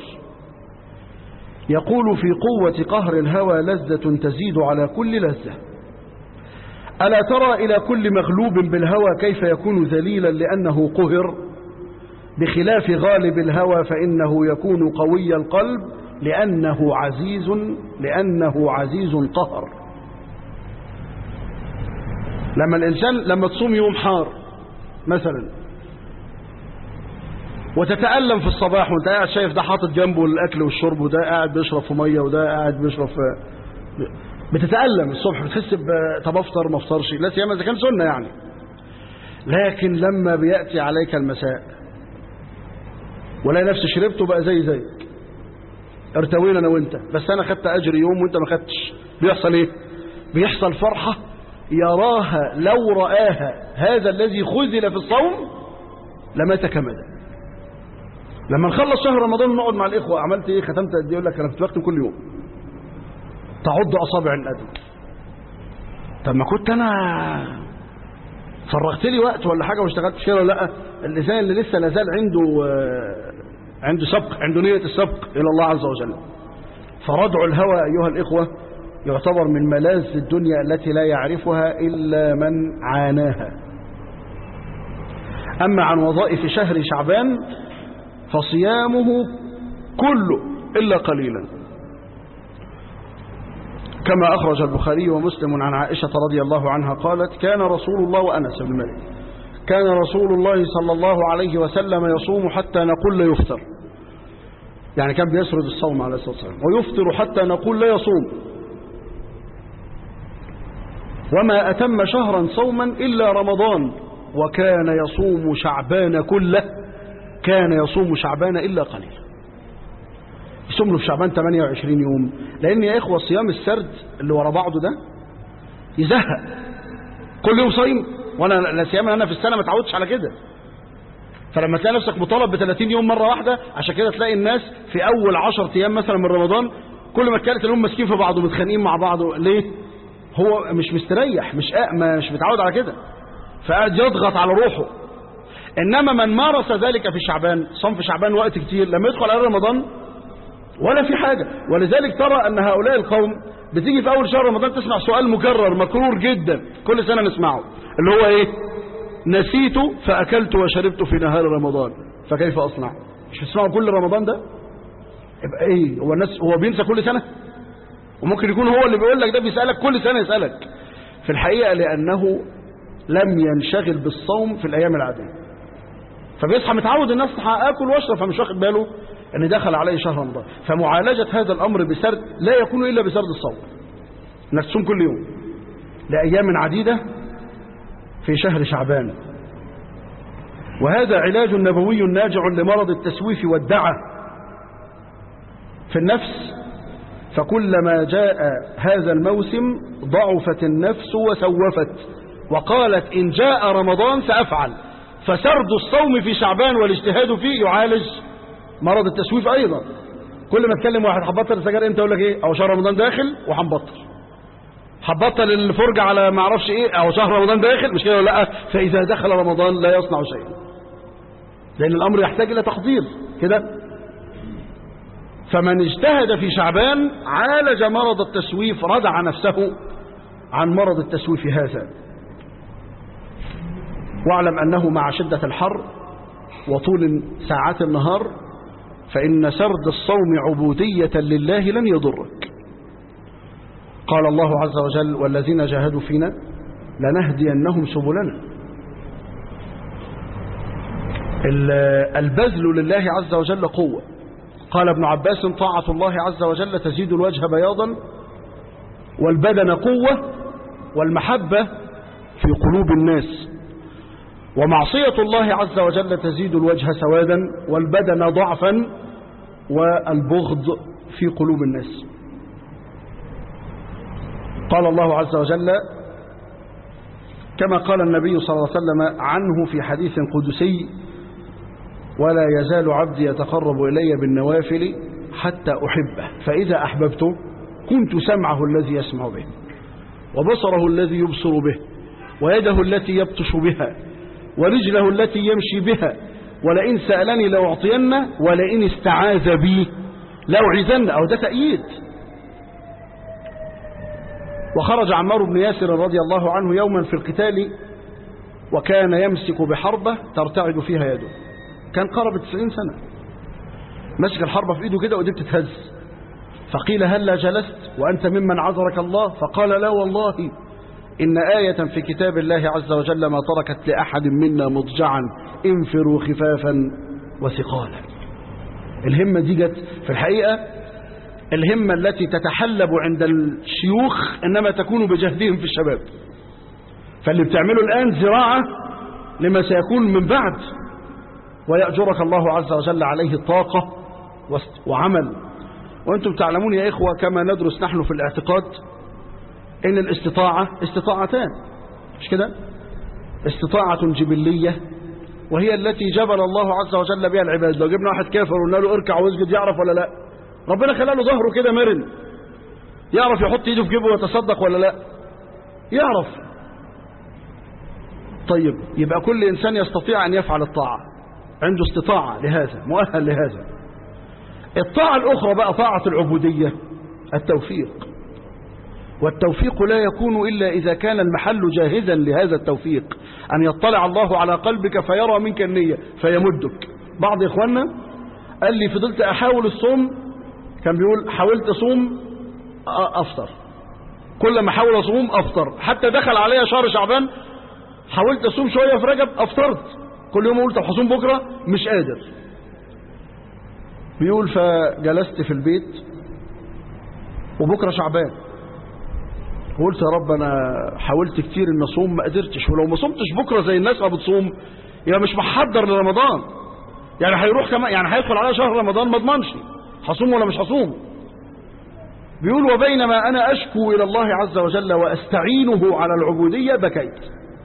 يقول في قوة قهر الهوى لذة تزيد على كل لذة. ألا ترى إلى كل مغلوب بالهوى كيف يكون ذليلا لأنه قهر، بخلاف غالب الهوى فإنه يكون قوي القلب لأنه عزيز لأنه عزيز قهر. لما الإنسان لما تصوم يوم حار مثلا وتتألم في الصباح وانت قاعد شايف ده حاطط جنبه الأكل والشرب وده قاعد بيشرب في مية وده قاعد بيشرب في، بتتألم الصبح بتحس طب افطر ما افطرش، لا سيما اذا كان سنة يعني. لكن لما بيأتي عليك المساء ولا نفسي شربته بقى زي زيك، ارتوينا انا وانت، بس انا خدت اجر يوم وانت ما خدتش، بيحصل ايه؟ بيحصل فرحة يراها لو رآها هذا الذي خذل في الصوم لمات كمدا. لما نخلص شهر رمضان نقعد مع الاخوة، عملت ايه؟ ختمت قد ايه؟ يقول لك انا كنت بختم كل يوم، تعض اصابع الندم. طب ما كنت انا فرغت لي وقت ولا حاجه واشتغلت كده ولا لا؟ الانسان اللي لسه لازال عنده عنده سبق، عنده نيه السبق الى الله عز وجل. فردع الهوى ايها الاخوه يعتبر من ملاذ الدنيا التي لا يعرفها الا من عاناها. اما عن وظائف شهر شعبان فصيامه كله الا قليلا، كما أخرج البخاري ومسلم عن عائشة رضي الله عنها قالت: كان رسول الله، وأنس بن مالك، كان رسول الله صلى الله عليه وسلم يصوم حتى نقول لا يفطر، يعني كان بيسرد الصوم عليه الصلاة والسلام، ويفطر حتى نقول لا يصوم، وما أتم شهرا صوما إلا رمضان، وكان يصوم شعبان كله، كان يصوم شعبان إلا قليلا. يصوم له في شعبان ثمانية وعشرين يوم، لأن يا إخوة صيام السرد اللي ورا بعضه ده يزهق، كل يوم صايم، وأنا لا سيما أنا في السنة ما اتعودتش على كده. فلما تلاقي نفسك مطالب ب ثلاثين يوم مرة واحدة، عشان كده تلاقي الناس في أول عشرة أيام مثلا من رمضان كل ما كانت الأم ماسكين في بعض ومتخانقين مع بعض. ليه؟ هو مش مستريح، مش مش متعود على كده، فقاعد يضغط على روحه. إنما من مارس ذلك في شعبان، صام في شعبان وقت كتير، لما يدخل على رمضان ولا في حاجة. ولذلك ترى أن هؤلاء القوم بتيجي في أول شهر رمضان تسمع سؤال مكرر مكرور جدا كل سنة نسمعه، اللي هو إيه؟ نسيت فأكلت وشربت في نهار رمضان فكيف أصنع؟ مش بتسمعه كل رمضان ده؟ يبقى إيه؟ هو الناس هو بينسى كل سنة؟ وممكن يكون هو اللي بيقول لك ده بيسألك كل سنة يسألك. في الحقيقة لأنه لم ينشغل بالصوم في الأيام العادية، فبيصحى متعود الناس آكل واشرب، فمش واخد باله أن دخل عليه شهر رمضان. فمعالجة هذا الأمر بسرد لا يكون إلا بسرد الصوم، أنك تصوم كل يوم لأيام عديدة في شهر شعبان. وهذا علاج نبوي ناجع لمرض التسويف والدعة في النفس، فكلما جاء هذا الموسم ضعفت النفس وسوفت وقالت إن جاء رمضان سأفعل. فسرد الصوم في شعبان والاجتهاد فيه يعالج مرض التسويف أيضا. كل ما تكلم واحد هتبطل السجاير امتى، يقول لك ايه؟ او شهر رمضان داخل وهنبطل. هتبطل الفرجة على ما اعرفش ايه، او شهر رمضان داخل، مش كده ولا لا؟ فاذا دخل رمضان لا يصنع شيئا، لان الامر يحتاج الى تحضير كده. فمن اجتهد في شعبان عالج مرض التسويف، ردع نفسه عن مرض التسويف هذا. واعلم انه مع شدة الحر وطول ساعات النهار فإن سرد الصوم عبودية لله لن يضرك. قال الله عز وجل والذين جاهدوا فينا لنهدينهم سبلنا. البذل لله عز وجل قوة. قال ابن عباس طاعة الله عز وجل تزيد الوجه بياضا والبدن قوة والمحبة في قلوب الناس، ومعصية الله عز وجل تزيد الوجه سوادا والبدن ضعفا والبغض في قلوب الناس. قال الله عز وجل كما قال النبي صلى الله عليه وسلم عنه في حديث قدسي ولا يزال عبدي يتقرب إلي بالنوافل حتى أحبه فإذا أحببته كنت سمعه الذي يسمع به وبصره الذي يبصر به ويده التي يبطش بها ورجله التي يمشي بها ولئن سألني لأعطينه ولئن استعاذ بي لأعيذنه. أو ده تأييد. وخرج عمار بن ياسر رضي الله عنه يوما في القتال وكان يمسك بحربة ترتعد فيها يده، كان قرب تسعين سنة مسك الحربة في ايده كده ودي بتتهز، فقيل هلا جلست وأنت ممن عذرك الله؟ فقال لا والله إن آية في كتاب الله عز وجل ما تركت لأحد منا مضجعا انفروا خفافا وثقالا. الهمة دي جت في الحقيقة، الهمة التي تتحلب عند الشيوخ إنما تكون بجهدهم في الشباب. فاللي بتعمله الآن زراعة لما سيكون من بعد، ويأجرك الله عز وجل عليه طاقة وعمل. وأنتم تعلمون يا إخوة كما ندرس نحن في الاعتقاد إن الاستطاعة استطاعتان، مش كده؟ استطاعة جبلية وهي التي جبل الله عز وجل بها العباد. لو جبنا واحد كافر وقلنا له اركع واسجد يعرف ولا لا؟ ربنا خلى له ظهره كده مرن، يعرف يحط ايده في جيبه ويتصدق ولا لا؟ يعرف. طيب يبقى كل إنسان يستطيع أن يفعل الطاعة، عنده استطاعة لهذا، مؤهل لهذا. الطاعة الأخرى بقى طاعة العبودية، التوفيق. والتوفيق لا يكون إلا إذا كان المحل جاهزا لهذا التوفيق، أن يطلع الله على قلبك فيرى منك النية فيمدك. بعض إخواننا قال لي فضلت أحاول الصوم، كان بيقول حاولت أصوم أفطر، كل ما حاول أصوم أفطر، حتى دخل عليا شهر شعبان حاولت أصوم شوية في رجب أفطرت، كل يوم أقول طب هصوم بكرة مش قادر. بيقول فجلست في البيت وبكرة شعبان، قلت يا رب أنا حاولت كتير إن أصوم ما قدرتش، ولو ما صمتش بكرة زي الناس ما بتصوم يبقى مش محضر لرمضان، يعني هيروح كمان، يعني هيدخل على شهر رمضان ما اضمنش هصوم ولا مش هصوم. بيقول وبينما أنا أشكو إلى الله عز وجل وأستعينه على العبودية بكيت.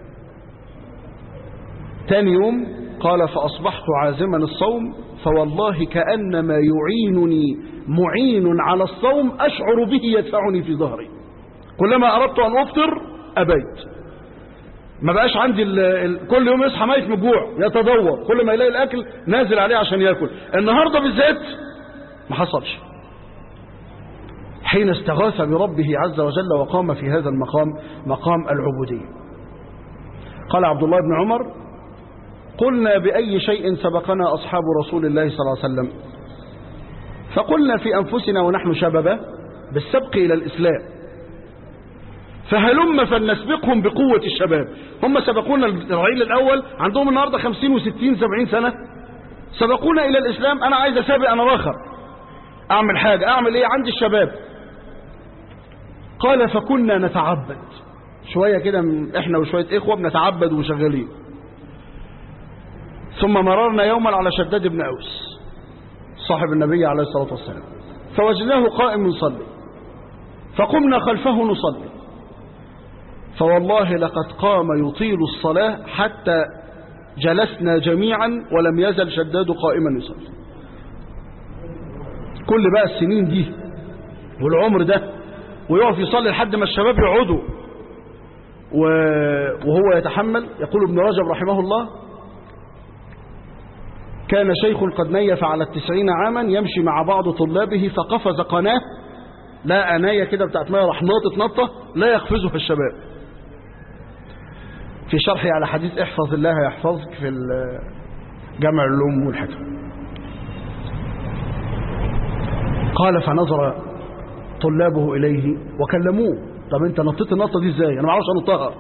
تاني يوم قال فأصبحت عازما الصوم فوالله كأنما يعينني معين على الصوم أشعر به يدفعني في ظهري، كلما أردت أن أفطر أبيت، ما بقاش عندي ال ال كل يوم يصحى ميت من الجوع يتدور، كل ما يلاقي الأكل نازل عليه عشان يأكل. النهاردة بالذات ما حصلش. حين استغاث بربه عز وجل وقام في هذا المقام، مقام العبودية. قال عبد الله بن عمر قلنا بأي شيء سبقنا أصحاب رسول الله صلى الله عليه وسلم؟ فقلنا في أنفسنا ونحن شبابا بالسبق إلى الإسلام، فهلم فلنسبقهم بقوة الشباب. هم سبقونا الرعيل الأول، عندهم النهاردة خمسين وستين سبعين سنة، سبقونا إلى الإسلام. أنا عايز أسابق أنا راخر، أعمل حاجة، أعمل إيه؟ عندي الشباب. قال فكنا نتعبد شوية كده، إحنا وشوية إخوة بنتعبد وشغالين. ثم مررنا يوما على شداد بن أوس صاحب النبي عليه الصلاة والسلام، فوجدناه قائم يصلي، فقمنا خلفه نصلي، فوالله لقد قام يطيل الصلاة حتى جلسنا جميعا ولم يزل شداد قائما يصلي. كل بقى السنين دي والعمر ده ويقف يصلي لحد ما الشباب يقعدوا وهو يتحمل. يقول ابن رجب رحمه الله كان شيخ قد نيف على التسعين عاما يمشي مع بعض طلابه فقفز قناة، لا أناية كده بتاعت مية راح ناطط نطة لا يقفزها الشباب. في شرحي على حديث احفظ الله يحفظك في جمع العلوم والحكم. قال فنظر طلابه إليه وكلموه طب انت نطيت النطة دي ازاي؟ انا ما اعرفش انطها.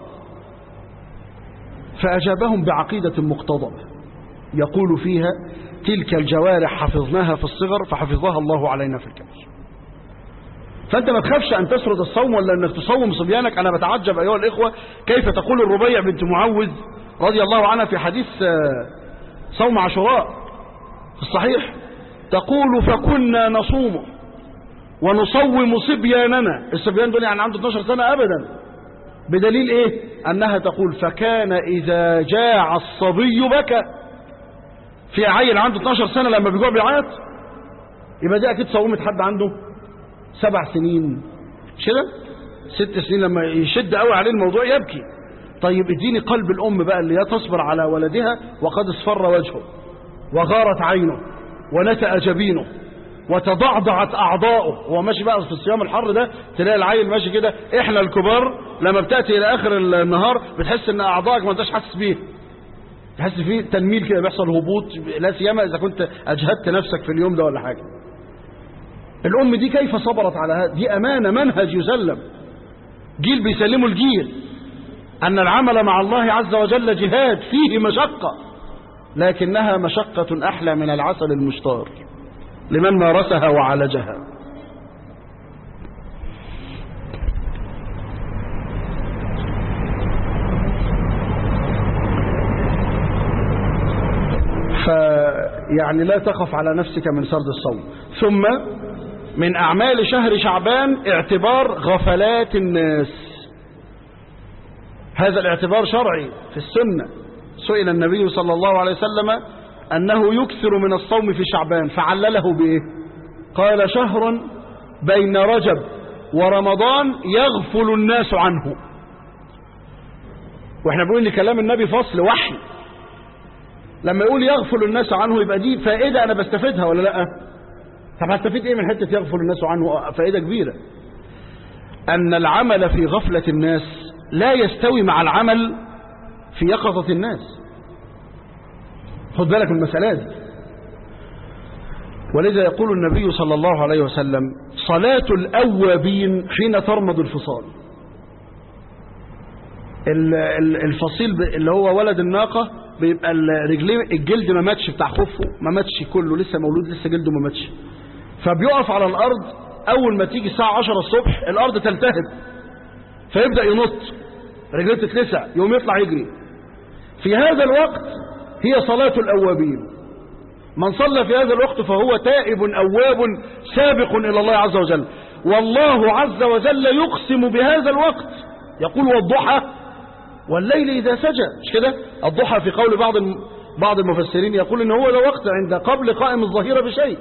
فأجابهم بعقيدة مقتضبة يقول فيها تلك الجوارح حفظناها في الصغر فحفظها الله علينا في الكبر. فأنت ما تخافش أن تسرد الصوم ولا أنك تصوم صبيانك. أنا بتعجب أيها الإخوة كيف تقول الربيع بنت معوذ رضي الله عنها في حديث صوم عاشوراء في الصحيح، تقول فكنا نصوم ونصوم صبياننا. الصبيان دول يعني عنده اثناشر سنة أبدا، بدليل إيه؟ أنها تقول فكان إذا جاع الصبي بكى. في عيل عنده اثناشر سنة لما بيجوع بيعيط، يبقى دي أكيد صومت حد عنده سبع سنين مش كده؟ ست سنين لما يشد قوي عليه الموضوع يبكي. طيب اديني قلب الأم بقى اللي تصبر على ولدها وقد اصفر وجهه وغارت عينه ونتأ جبينه وتضعضعت أعضاؤه وهو ماشي بقى في الصيام الحر ده. تلاقي العيل ماشي كده، احنا الكبار لما بتأتي إلى آخر النهار بتحس ان أعضائك ما انتش حاسس بيه، تحس فيه تنميل كده، بيحصل هبوط، لا سيما إذا كنت أجهدت نفسك في اليوم ده ولا حاجة. الأم دي كيف صبرت على هذا؟ دي أمانة، منهج يسلم، جيل بيسلموا الجيل أن العمل مع الله عز وجل جهاد فيه مشقة، لكنها مشقة أحلى من العسل المشتار لمن مارسها وعالجها. يعني لا تخف على نفسك من سرد الصوم. ثم من أعمال شهر شعبان اعتبار غفلات الناس. هذا الاعتبار شرعي في السنة. سئل النبي صلى الله عليه وسلم أنه يكثر من الصوم في شعبان فعلله بإيه؟ قال شهر بين رجب ورمضان يغفل الناس عنه. واحنا بنقول لكلام النبي فصل وحي، لما يقول يغفل الناس عنه يبقى دي فائدة أنا بستفيدها ولا لا؟ طب هستفيد ايه من حتة يغفل الناس عنه؟ فائدة كبيرة، أن العمل في غفلة الناس لا يستوي مع العمل في يقظة الناس. خد بالك من المسألة دي. ولذا يقول النبي صلى الله عليه وسلم صلاة الأوابين حين ترمض الفصال. الفصيل اللي هو ولد الناقة بيبقى الرجلين الجلد ما ماتش بتاع خفه، ما ماتش كله، لسه مولود لسه جلده ما ماتش، فبيقف على الأرض. أول ما تيجي الساعة عشرة الصبح الأرض تلتهب فيبدأ ينط، رجليه تتلسع، يوم يطلع يجري. في هذا الوقت هي صلاة الأوابين. من صلى في هذا الوقت فهو تائب أواب سابق إلى الله عز وجل. والله عز وجل يقسم بهذا الوقت، يقول والضحى والليل إذا سجى، مش كده؟ الضحى في قول بعض بعض المفسرين يقول إن هو ده وقت عند قبل قائم الظهيرة بشيء،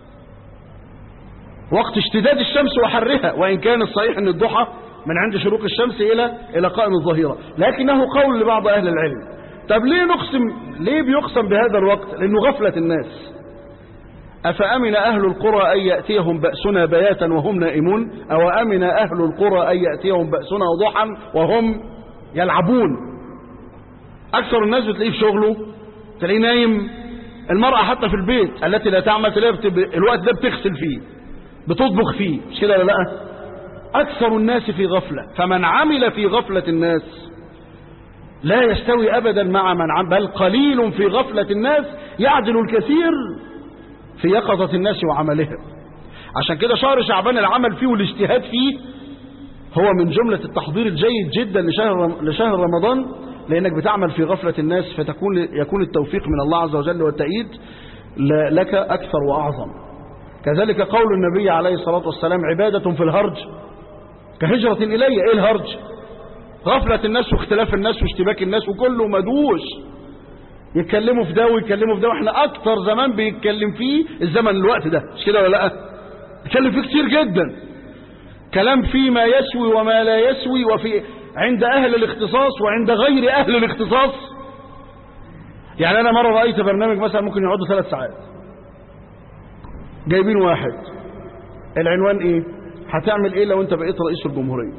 وقت اشتداد الشمس وحرها، وإن كان الصحيح أن الضحى من عند شروق الشمس إلى إلى قائم الظهيرة، لكنه قول لبعض أهل العلم. طب ليه نقسم؟ ليه بيقسم بهذا الوقت؟ لأنه غفلة الناس. أفأمن أهل القرى أن يأتيهم بأسنا بياتا وهم نائمون، أو أمن أهل القرى أن يأتيهم بأسنا ضحى وهم يلعبون. أكثر الناس بتلاقيه في شغله، تلاقيه نايم. المرأة حتى في البيت التي لا تعمل تلاقيها بت... الوقت ده بتغسل فيه، بتطبخ فيه، مش كده ولا لا؟ أكثر الناس في غفلة. فمن عمل في غفلة الناس لا يستوي أبدا مع من عمل، بل قليل في غفلة الناس يعدل الكثير في يقظة الناس وعملهم. عشان كده شهر شعبان العمل فيه والاجتهاد فيه هو من جملة التحضير الجيد جدا لشهر لشهر رمضان، لأنك بتعمل في غفلة الناس فتكون يكون التوفيق من الله عز وجل والتأييد لك أكثر وأعظم. كذلك قول النبي عليه الصلاة والسلام عبادة في الهرج كهجرة إلي. إيه الهرج؟ غفلة الناس واختلاف الناس واشتباك الناس وكله مدوش، يتكلموا في ده ويتكلموا في ده، واحنا أكثر زمان بيتكلم فيه الزمن الوقت ده، مش كده ولا لا؟ يتكلم فيه كتير جدا، كلام فيه ما يسوي وما لا يسوي، وفي عند أهل الاختصاص وعند غير أهل الاختصاص. يعني أنا مرة رأيت برنامج مثلا ممكن يقعدوا ثلاث ساعات، جايبين واحد العنوان إيه؟ هتعمل إيه لو أنت بقيت رئيس الجمهورية؟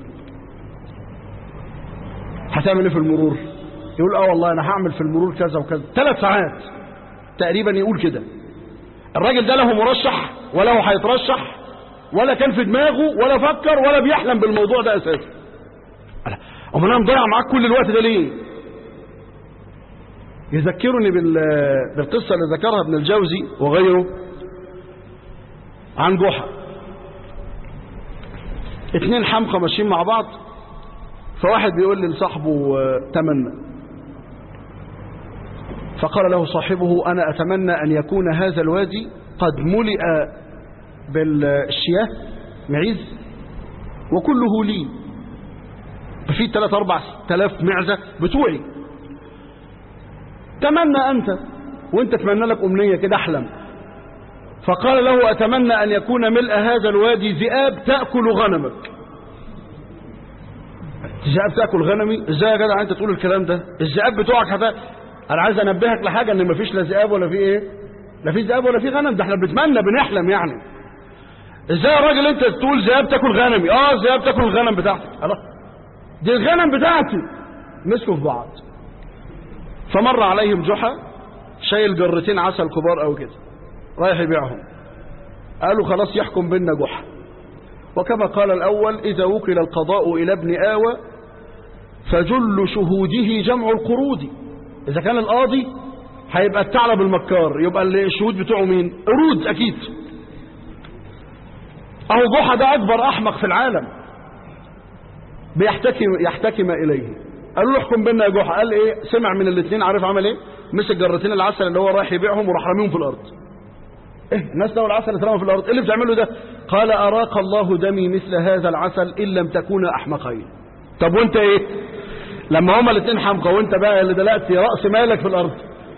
هتعمل إيه في المرور؟ يقول آه والله أنا هعمل في المرور كذا وكذا. ثلاث ساعات تقريبا يقول كده. الراجل ده له مرشح ولا هو هيترشح ولا كان في دماغه ولا فكر ولا بيحلم بالموضوع ده أساسا. أما أنا مضيع معاك كل الوقت ده ليه؟ يذكرني بالقصة اللي ذكرها ابن الجوزي وغيره عن جحا. اتنين حمقى ماشيين مع بعض، فواحد بيقول لصاحبه تمنى، فقال له صاحبه أنا أتمنى أن يكون هذا الوادي قد ملئ بالشياه معيز وكله لي، في ثلاث أربع تلاف معزة بتوعي، تمنى أنت، وانت تمنى لك أمنية كده أحلم. فقال له أتمنى أن يكون ملء هذا الوادي ذئاب تأكل غنمك. الذئاب تأكل غنمي؟ ازاي يا جدع انت تقول الكلام ده؟ الذئاب بتوعك هذا. انا عايز انبهك لحاجة، ان مفيش لا ذئاب ولا في ايه، لا في ذئاب ولا في غنم، ده احنا بنتمنى بنحلم يعني. ازاي يا راجل انت تقول ذئاب تاكل غنمي؟ اه ذئاب تاكل الغنم بتاعتك. الله، دي الغنم بتاعتي. مسكوا في بعض، فمر عليهم جحا شايل جرتين عسل كبار او كده رايح يبيعهم. قالوا خلاص يحكم بيننا جحا. وكما قال الأول إذا وكل القضاء إلى ابن آوى فجل شهوده جمع القرود. إذا كان القاضي هيبقى الثعلب المكار، يبقى الشهود بتوعه مين؟ قرود أكيد. أهو جحا ده أكبر أحمق في العالم بيحتكم يحتكم إليه. قالوا له احكم بيننا يا جحا. قال إيه؟ سمع من الاثنين، عارف عمل إيه؟ مسك جرتين العسل اللي هو رايح يبيعهم وراح رميهم في الارض. ايه الناس لو العسل اترمى في الارض، ايه اللي بتعمله ده؟ قال اراق الله دمي مثل هذا العسل ان لم تكونا احمقين. طب وانت ايه لما هما الاثنين حمقى وانت بقى اللي دلقت راس مالك في الارض؟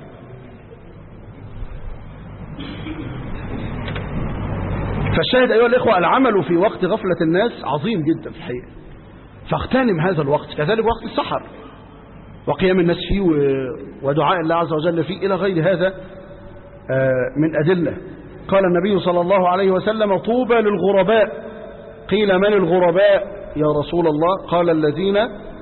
فالشاهد ايها الاخوه، العمل في وقت غفله الناس عظيم جدا في الحقيقه، فاغتنم هذا الوقت. كذلك وقت السحر وقيام الناس فيه ودعاء الله عز وجل فيه إلى غير هذا من أدلة. قال النبي صلى الله عليه وسلم طوبى للغرباء. قيل من الغرباء يا رسول الله؟ قال الذين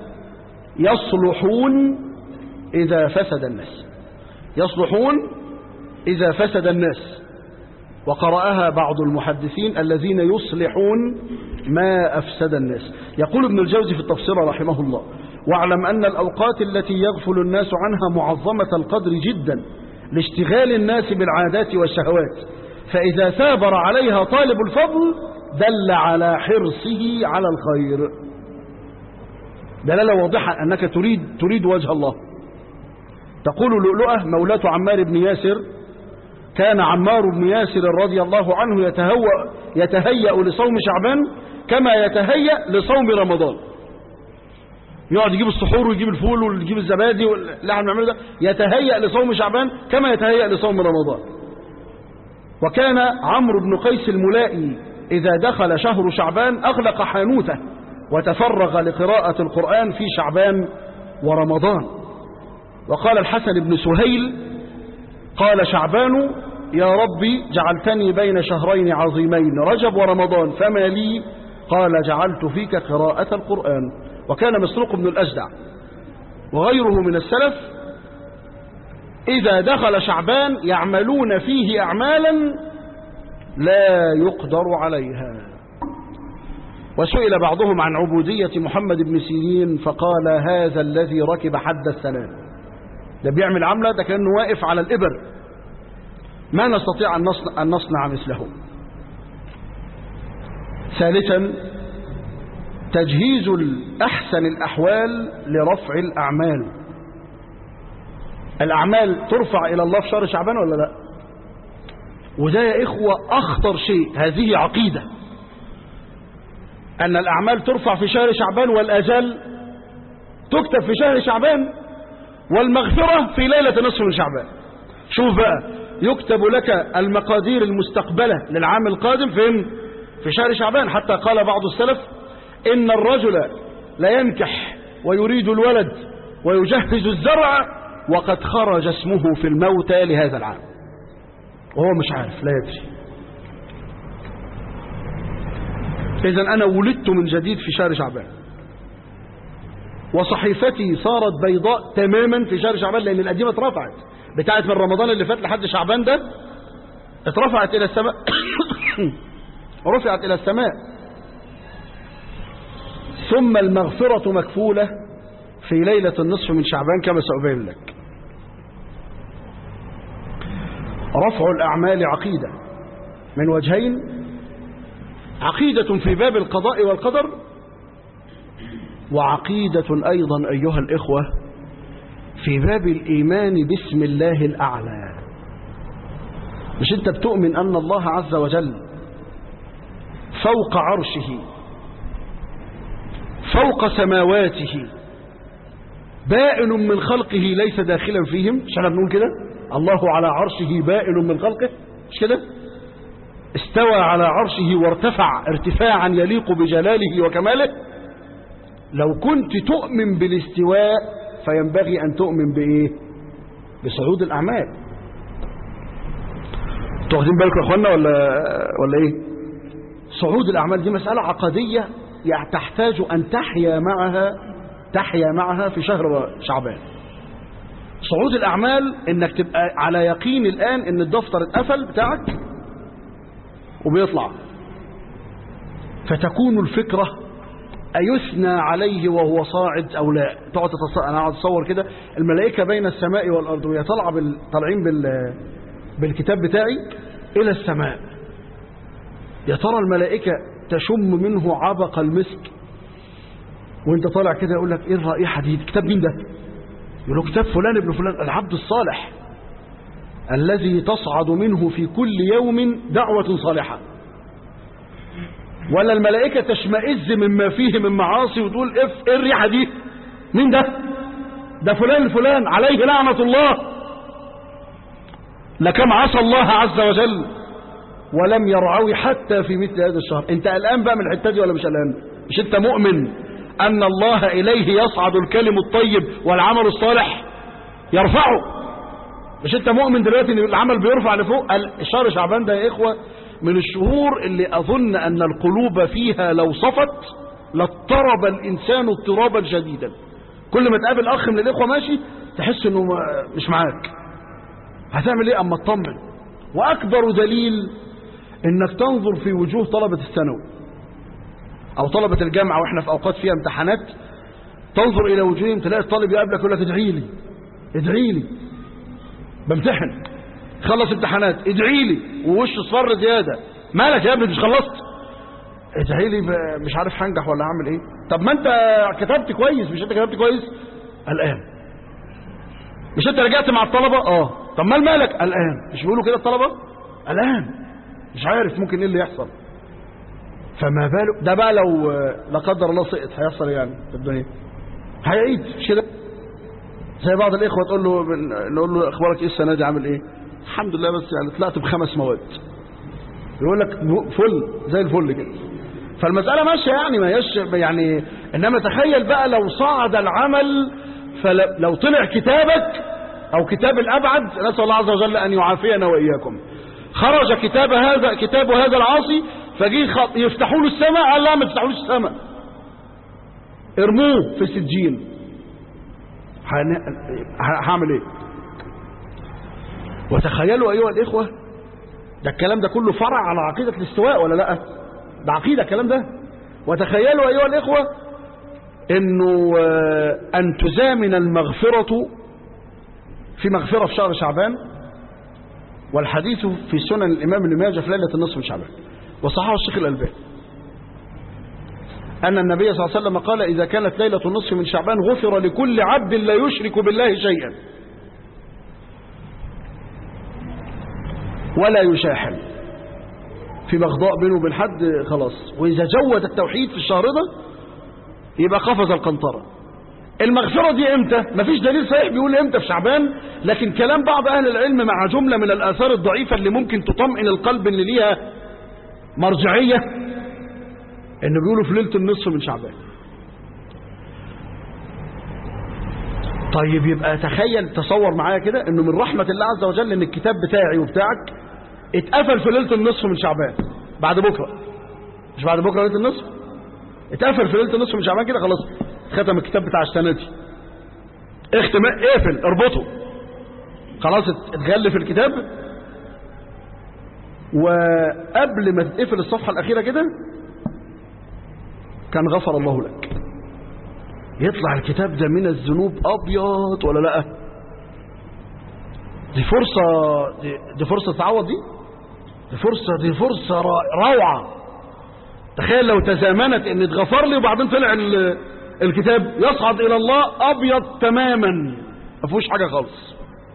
يصلحون إذا فسد الناس. يصلحون إذا فسد الناس. وقرأها بعض المحدثين الذين يصلحون ما أفسد الناس. يقول ابن الجوزي في التفسير رحمه الله: واعلم أن الأوقات التي يغفل الناس عنها معظمة القدر جدا لاشتغال الناس بالعادات والشهوات، فإذا ثابر عليها طالب الفضل دل على حرصه على الخير. دلالة واضحة أنك تريد تريد وجه الله. تقول لؤلؤة مولاة عمار بن ياسر: كان عمار بن ياسر رضي الله عنه يتهوأ يتهيأ لصوم شعبان كما يتهيأ لصوم رمضان. يقعد يجيب السحور ويجيب الفول ويجيب الزبادي واللي احنا بنعمله ده، يتهيأ لصوم شعبان كما يتهيأ لصوم رمضان. وكان عمرو بن قيس الملائي إذا دخل شهر شعبان أغلق حانوته وتفرغ لقراءة القرآن في شعبان ورمضان. وقال الحسن بن سهيل: قال شعبان: يا ربي جعلتني بين شهرين عظيمين رجب ورمضان فما لي؟ قال: جعلت فيك قراءة القرآن. وكان مسروق بن الأجدع وغيره من السلف إذا دخل شعبان يعملون فيه أعمالا لا يقدر عليها. وسئل بعضهم عن عبودية محمد بن سيرين فقال: هذا الذي ركب حد السلام. ده بيعمل عملة ده كأنه واقف على الإبر، ما نستطيع أن نصنع, أن نصنع مثله. ثالثا تجهيز أحسن الأحوال لرفع الأعمال. الأعمال ترفع إلى الله في شهر شعبان ولا لا؟ وده يا إخوة أخطر شيء، هذه عقيدة أن الأعمال ترفع في شهر شعبان والأجال تكتب في شهر شعبان والمغفرة في ليلة نصف من شعبان. شوف بقى، يكتب لك المقادير المستقبلة للعام القادم فين؟ في شهر شعبان. حتى قال بعض السلف: إن الرجل لا ينكح ويريد الولد ويجهز الزرع وقد خرج اسمه في الموتى لهذا العام وهو مش عارف، لا يدري. إذن أنا ولدت من جديد في شهر شعبان، وصحيفتي صارت بيضاء تماما في شهر شعبان، لأن القديمة اترفعت بتاعت من رمضان اللي فات لحد شعبان ده، اترفعت إلى السماء ورفعت إلى السماء. ثم المغفرة مكفولة في ليلة النصف من شعبان كما سأبين لك. رفع الأعمال عقيدة من وجهين: عقيدة في باب القضاء والقدر، وعقيدة أيضا أيها الإخوة في باب الإيمان باسم الله الأعلى. مش أنت بتؤمن أن الله عز وجل فوق عرشه فوق سماواته بائن من خلقه ليس داخلا فيهم؟ مش احنا بنقول كده؟ الله على عرشه بائن من خلقه، مش كده؟ استوى على عرشه وارتفع ارتفاعا يليق بجلاله وكماله. لو كنت تؤمن بالاستواء فينبغي أن تؤمن بإيه؟ بصعود الأعمال. تاخدين بالكم يا اخوانا ولا ولا ايه؟ صعود الأعمال دي مسألة عقدية يعني تحتاج أن تحيا معها تحيا معها في شهر شعبان. صعود الأعمال إنك تبقى على يقين الآن إن الدفتر اتقفل بتاعك وبيطلع، فتكون الفكرة أيثنى عليه وهو صاعد أو لا. تقعد تتصور، أنا أقعد أتصور كده الملائكة بين السماء والأرض وهي طالعة بال... طالعين بال... بالكتاب بتاعي إلى السماء. يا ترى الملائكة تشم منه عبق المسك وانت طالع كده يقول لك ايه الرائحة دي؟ كتاب مين ده؟ يقول له كتاب فلان ابن فلان العبد الصالح الذي تصعد منه في كل يوم دعوة صالحة، ولا الملائكة تشمئز مما فيه من معاصي وتقول اف ايه الريحة دي، مين ده؟ ده فلان الفلان عليه لعنة الله، لكم عصى الله عز وجل ولم يرعوي حتى في مثل هذا الشهر. انت قلقان بقى من الحته دي ولا مش قلقان؟ مش انت مؤمن ان الله اليه يصعد الكلم الطيب والعمل الصالح يرفعه؟ مش انت مؤمن دلوقتي ان العمل بيرفع لفوق؟ شهر شعبان ده يا اخوه من الشهور اللي اظن ان القلوب فيها لو صفت لاضطرب الانسان اضطرابا شديدا. كل ما تقابل اخ من الاخوه ماشي تحس انه مش معاك، هتعمل ايه اما تطمن؟ واكبر دليل انك تنظر في وجوه طلبة الثانوي او طلبة الجامعة واحنا في اوقات فيها امتحانات، تنظر الى وجوههم تلاقي الطالب يقابلك يقول لك ادعي لي ادعي لي بمتحن، خلص امتحانات ادعي لي ووش اصفر زيادة، مالك يا ابني مش خلصت؟ ادعي لي مش عارف هنجح ولا هعمل ايه. طب ما انت كتبت كويس، مش انت كتبت كويس؟ الان مش انت رجعت مع الطلبة؟ اه طب مال مالك؟ الان مش بيقولوا كده الطلبة؟ الان مش عارف ممكن ايه اللي يحصل. فما باله ده بقى لو لا قدر الله سقط هيحصل ايه يعني في الدنيا؟ هيعيد مش كده؟ زي بعض الاخوه تقول له نقول له اخبارك ايه السنه دي عامل ايه؟ الحمد لله بس يعني طلعت بخمس مواد. يقول لك فل زي الفل كده. فالمساله ماشيه يعني ما هيش يعني، انما تخيل بقى لو صعد العمل، فلو طلع كتابك او كتاب الابعد، نسال الله عز وجل ان يعافينا واياكم، خرج كتاب هذا كتاب هذا العاصي فجي يفتحوا له السماء، قال لا ما تفتحولوش السماء، ارموه في السجين. هعمل ايه؟ وتخيلوا ايها الاخوه، ده الكلام ده كله فرع على عقيده الاستواء ولا لا؟ ده عقيده الكلام ده. وتخيلوا ايها الاخوه انه ان تزامن المغفره في مغفره في شهر شعبان، والحديث في سنن الإمام ابن ماجه في ليلة النصف من شعبان وصححه الشيخ الألباني أن النبي صلى الله عليه وسلم قال إذا كانت ليلة النصف من شعبان غفر لكل عبد لا يشرك بالله شيئا ولا يشاحن، في بغضاء بينه وبين حد خلاص. وإذا جود التوحيد في الشهر ده يبقى قفز القنطرة. المغفرة دي امتى؟ مفيش دليل صحيح بيقول امتى في شعبان، لكن كلام بعض اهل العلم مع جملة من الاثار الضعيفة اللي ممكن تطمئن القلب اللي ليها مرجعية، انه بيقولوا في ليلة النصف من شعبان. طيب يبقى تخيل تصور معايا كده انه من رحمة الله عز وجل ان الكتاب بتاعي وبتاعك اتقفل في ليلة النصف من شعبان، بعد بكرة، مش بعد بكرة ليلة النصف، اتقفل في ليلة النصف من شعبان كده خلاص، ختم الكتاب بتاع السنة دي، اختم اقفل اربطه، خلاص اتغلف الكتاب. وقبل ما تقفل الصفحة الأخيرة كده كان غفر الله لك. يطلع الكتاب ده من الذنوب أبيض ولا لا؟ دي فرصة، دي, دي فرصة تعوض، دي دي فرصة دي فرصة روعة. تخيل لو تزامنت ان اتغفر لي وبعدين طلع الكتاب يصعد الى الله ابيض تماما ما فيهوش حاجه خالص.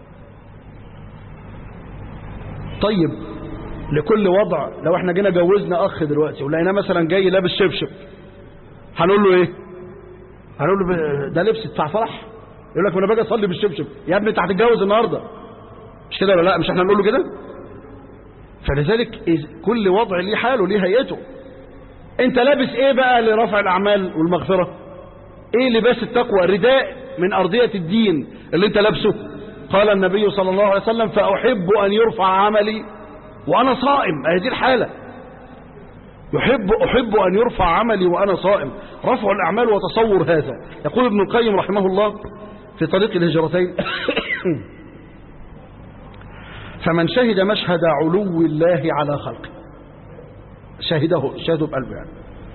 طيب لكل وضع، لو احنا جينا جوزنا اخ دلوقتي ولقيناه مثلا جاي لابس شبشب، هنقول له ايه؟ هنقول له ده لبس بتاع فرح؟ يقول لك وانا باجي اصلي بالشبشب. يا ابني انت هتتجوز النهارده، مش كده ولا لا؟ مش احنا هنقول له كده؟ فلذلك كل وضع ليه حاله ليه هيئته. انت لابس ايه بقى لرفع الاعمال والمغفره؟ ايه لباس التقوى؟ رداء من ارضيه الدين اللي انت لابسه. قال النبي صلى الله عليه وسلم فاحب ان يرفع عملي وانا صائم. هذه الحاله، يحب احب ان يرفع عملي وانا صائم، رفع الاعمال وتصور هذا. يقول ابن القيم رحمه الله في طريق الهجرتين فمن شهد مشهد علو الله على خلقه، شهده شهده بقلبه يعني،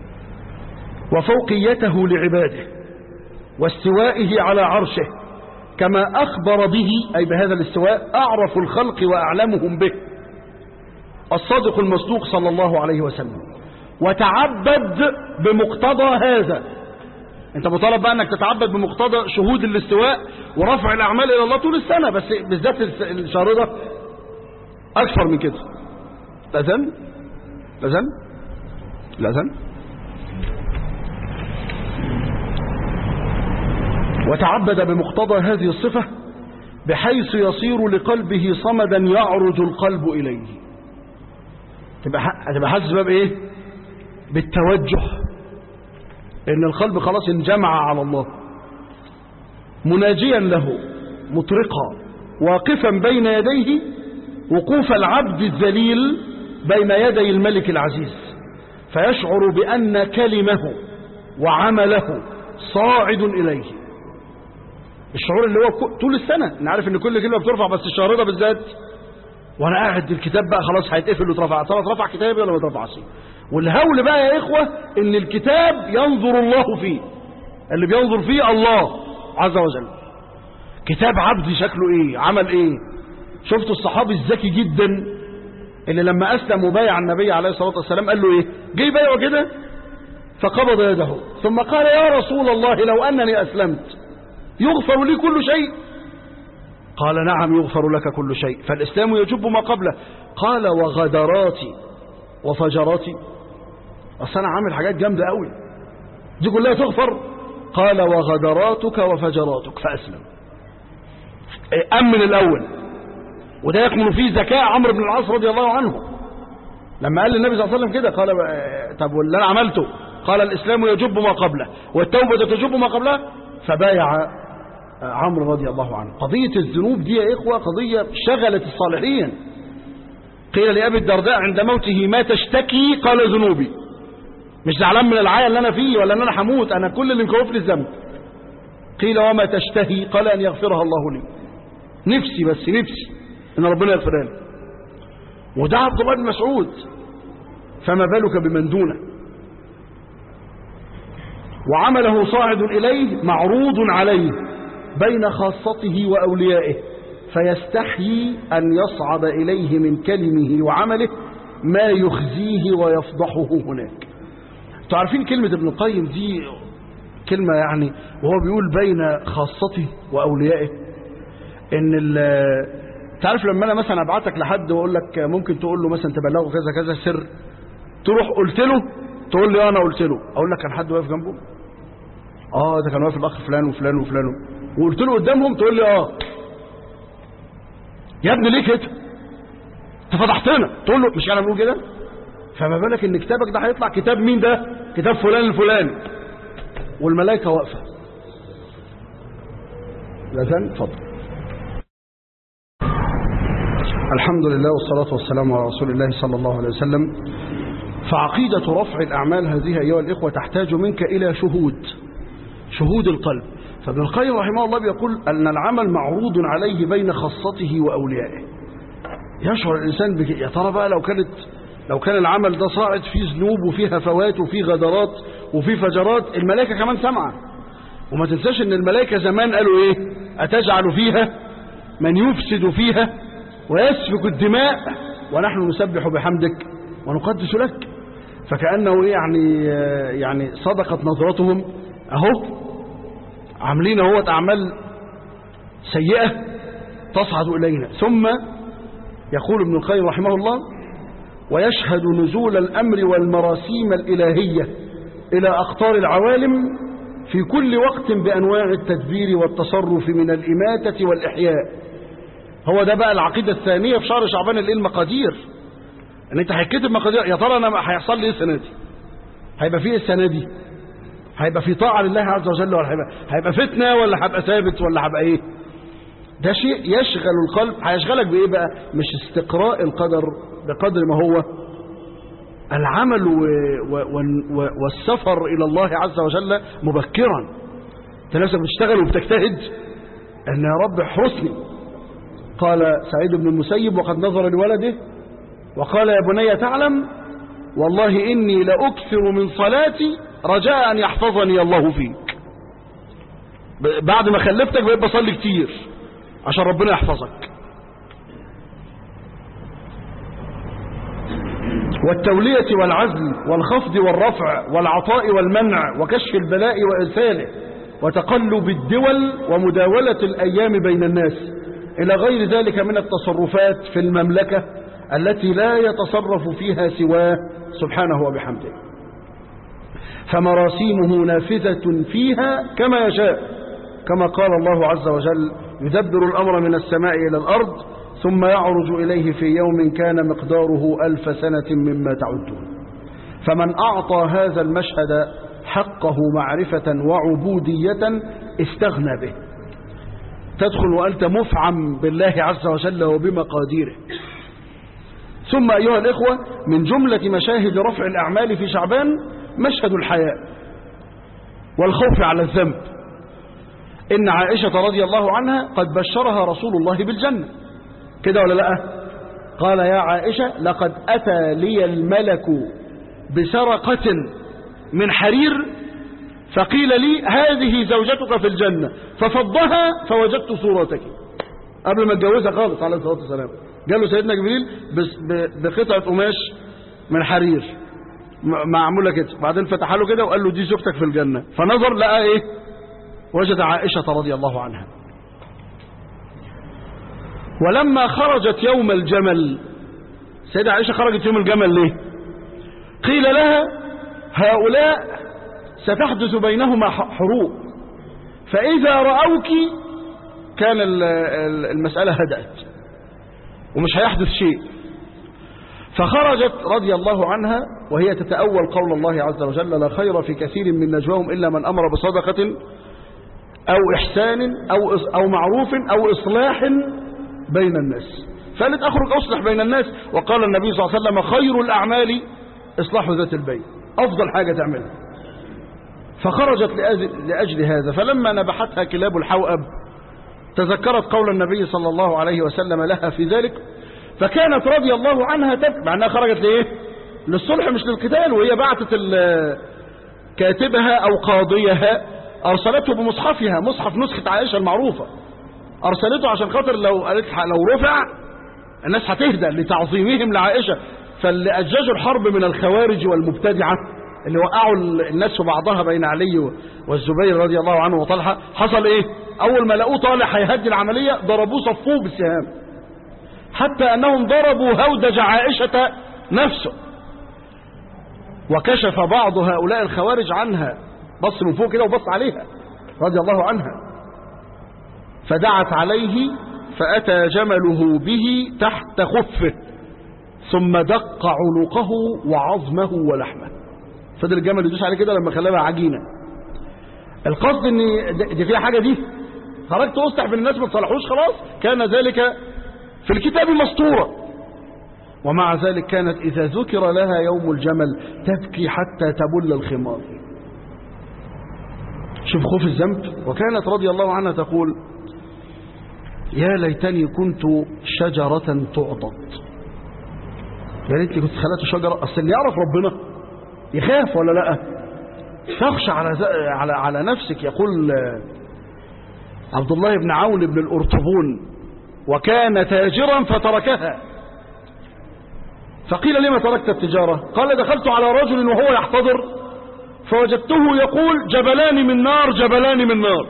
وفوقيته لعباده واستوائه على عرشه كما أخبر به، أي بهذا الاستواء، أعرف الخلق وأعلمهم به الصادق المصدوق صلى الله عليه وسلم، وتعبد بمقتضى هذا. انت مطالب بقى انك تتعبد بمقتضى شهود الاستواء ورفع الاعمال الى الله طول السنة، بس بالذات الشهر ده اكثر من كده. لازم لازم لازم وتعبد بمقتضى هذه الصفة بحيث يصير لقلبه صمدا يعرج القلب إليه. تبقى تبقى حاسس بقى بايه؟ بالتوجه، ان القلب خلاص انجمع على الله، مناجيا له مطرقا واقفا بين يديه وقوف العبد الذليل بين يدي الملك العزيز، فيشعر بأن كلمه وعمله صاعد إليه. الشعور اللي هو طول السنة، انا عارف ان كل كلمة بترفع، بس الشهر ده بالذات وانا قاعد الكتاب بقى خلاص هيتقفل وترفع، ترى ترفع كتابي ولا ما ترفعش. والهول بقى يا اخوة ان الكتاب ينظر الله فيه، اللي بينظر فيه الله عز وجل. كتاب عبدي شكله ايه، عمل ايه. شفتوا الصحابي الذكي جدا اللي لما اسلم وبايع النبي عليه الصلاة والسلام قال له ايه، جه يبايعه كده فقبض يده ثم قال يا رسول الله لو انني اسلمت يغفر لي كل شيء؟ قال نعم يغفر لك كل شيء، فالإسلام يجب ما قبله. قال وغدراتي وفجراتي، أصل أنا عامل حاجات جامدة قوي دي كلها تغفر؟ قال وغدراتك وفجراتك فأسلم. أمن الأول، وده يكمن فيه ذكاء عمرو بن العاص رضي الله عنه لما قال للنبي صلى الله عليه وسلم كده، قال طب واللي أنا عملته؟ قال الإسلام يجب ما قبله والتوبة تجب ما قبلها، فبايع عمرو رضي الله عنه. قضية الذنوب دي يا إخوة قضية شغلت الصالحين. قيل لأبي الدرداء عند موته ما تشتكي؟ قال ذنوبي. مش زعلان من العاية اللي أنا فيه ولا أن أنا حموت، أنا كل اللي مكوف لي الذنب. قيل وما تشتهي؟ قال أن يغفرها الله لي. نفسي بس نفسي أن ربنا يغفرها لي. وده عبد الله بن مسعود، فما بالك بمن دونه. وعمله صاعد إليه معروض عليه بين خاصته وأوليائه، فيستحيي أن يصعد إليه من كلمه وعمله ما يخزيه ويفضحه هناك. تعرفين كلمة ابن القيم دي كلمة يعني، وهو بيقول بين خاصته وأوليائه، إن تعرف لما أنا مثلا أبعتك لحد وأقول لك ممكن تقول له مثلا تبلغه كذا كذا سر، تروح قلت له تقول لي أنا قلت له، أقول لك كان حد واقف جنبه؟ آه ده كان واقف الأخ فلان وفلان وفلان، وقلت له قدامهم، تقول لي آه. يا ابني ليه كده؟ انت فضحتنا. تقول له مش انا بقول كده؟ فما بالك ان كتابك ده هيطلع كتاب مين ده؟ كتاب فلان الفلاني والملائكه واقفه. لازم اتفضل. الحمد لله والصلاه والسلام على رسول الله صلى الله عليه وسلم. فعقيده رفع الاعمال هذه ايها الاخوه تحتاج منك الى شهود، شهود القلب. فابن القيم رحمه الله بيقول ان العمل معروض عليه بين خاصته واوليائه. يشعر الانسان بك، يا ترى بقى لو كانت لو كان العمل ده صاعد فيه ذنوب وفيه هفوات وفيه غدرات وفيه فجرات، الملائكه كمان سامعه. وما تنساش ان الملائكه زمان قالوا ايه؟ اتجعل فيها من يفسد فيها ويسفك الدماء ونحن نسبح بحمدك ونقدس لك. فكأنه ايه يعني يعني صدقت نظرتهم، اهو عاملين اهوت اعمال سيئه تصعد الينا. ثم يقول ابن القيم رحمه الله ويشهد نزول الامر والمراسيم الالهيه الى اقطار العوالم في كل وقت بانواع التدبير والتصرف من الاماته والاحياء. هو ده بقى العقيده الثانيه في شهر شعبان، الايه؟ المقادير. ان انت هيتكتب مقادير، يا ترى انا هيحصل لي ايه السنه دي؟ هيبقى في ايه السنه دي؟ هيبقى في طاعه لله عز وجل ولا هيبقى هيبقى فتنه ولا هيبقى ثابت ولا هيبقى ايه؟ ده شيء يشغل القلب. هيشغلك بايه بقى؟ مش استقراء القدر بقدر ما هو العمل و... و... و... والسفر الى الله عز وجل مبكرا. انت نفسك بتشتغل وبتجتهد ان يا رب احرسني. قال سعيد بن المسيب وقد نظر لولده وقال يا بني تعلم والله اني لاكثر من صلاتي رجاء ان يحفظني الله فيك. بعد ما خلفتك بقيت بصلي كتير عشان ربنا يحفظك. والتولية والعزل والخفض والرفع والعطاء والمنع وكشف البلاء وإرساله وتقلب الدول ومداولة الأيام بين الناس إلى غير ذلك من التصرفات في المملكة التي لا يتصرف فيها سواه سبحانه وبحمده. فمراسيمه نافذة فيها كما يشاء، كما قال الله عز وجل: يدبر الأمر من السماء إلى الأرض ثم يعرج إليه في يوم كان مقداره ألف سنة مما تعدون. فمن أعطى هذا المشهد حقه معرفة وعبودية استغنى به. تدخل وأنت مفعم بالله عز وجل وبمقاديره. ثم أيها الإخوة، من جملة مشاهد رفع الأعمال في شعبان مشهد الحياء والخوف على الذنب. إن عائشة رضي الله عنها قد بشرها رسول الله بالجنة، كده ولا لا؟ قال: يا عائشة لقد أتى لي الملك بسرقة من حرير فقيل لي هذه زوجتك في الجنة، ففضها فوجدت صورتك. قبل ما اتجوزها خالص عليه الصلاة والسلام قال له سيدنا جبريل بقطعة قماش من حرير معمولة كده، بعدين فتح له كده وقال له دي زوجتك في الجنة، فنظر لقى ايه؟ وجد عائشة رضي الله عنها. ولما خرجت يوم الجمل، سيدة عائشة خرجت يوم الجمل ليه؟ قيل لها هؤلاء ستحدث بينهما حروب، فإذا رأوك كان المسألة هدأت ومش هيحدث شيء. فخرجت رضي الله عنها وهي تتأول قول الله عز وجل: لا خير في كثير من نجواهم إلا من أمر بصدقة أو إحسان أو أو معروف أو إصلاح بين الناس. فقالت أخرج أصلح بين الناس، وقال النبي صلى الله عليه وسلم: خير الأعمال إصلاح ذات البين، أفضل حاجة تعملها. فخرجت لأجل هذا، فلما نبحتها كلاب الحوأب تذكرت قول النبي صلى الله عليه وسلم لها في ذلك، فكانت رضي الله عنها تبكي، مع أنها خرجت لإيه؟ للصلح مش للقتال. وهي بعتت كاتبها أو قاضيها أرسلته بمصحفها، مصحف نسخة عائشة المعروفة، أرسلته عشان خاطر لو قالت لو رفع الناس هتهدى لتعظيمهم لعائشة. فاللي أججوا الحرب من الخوارج والمبتدعة اللي وقعوا الناس في بعضها بين علي والزبير رضي الله عنه وطلحة، حصل ايه؟ اول ما لقوه طالع هيهدي العملية ضربوه صفوه بالسهام، حتى انهم ضربوا هودج عائشة نفسه. وكشف بعض هؤلاء الخوارج عنها، بص من فوق كده وبص عليها رضي الله عنها، فدعت عليه فأتى جمله به تحت خفه ثم دق عنقه وعظمه ولحمه. فضل الجمل يدوس عليه كده لما خلاها عجينة. القصد ان دي فيها حاجة، دي خرجت أصلح بين الناس ما تصلحوش خلاص، كان ذلك في الكتاب مسطورا. ومع ذلك كانت إذا ذكر لها يوم الجمل تبكي حتى تبل الخمار. شوف خوف الذنب. وكانت رضي الله عنها تقول: يا ليتني كنت شجرة تعضد. يا ريتني كنت خلقت شجرة. أصل اللي يعرف ربنا يخاف ولا لا؟ تخشى على على على نفسك. يقول عبد الله بن عون بن الأرطبون: وكان تاجرا فتركها، فقيل لما تركت التجارة؟ قال: دخلت على رجل وهو يحتضر فوجدته يقول: جبلان من نار جبلان من نار.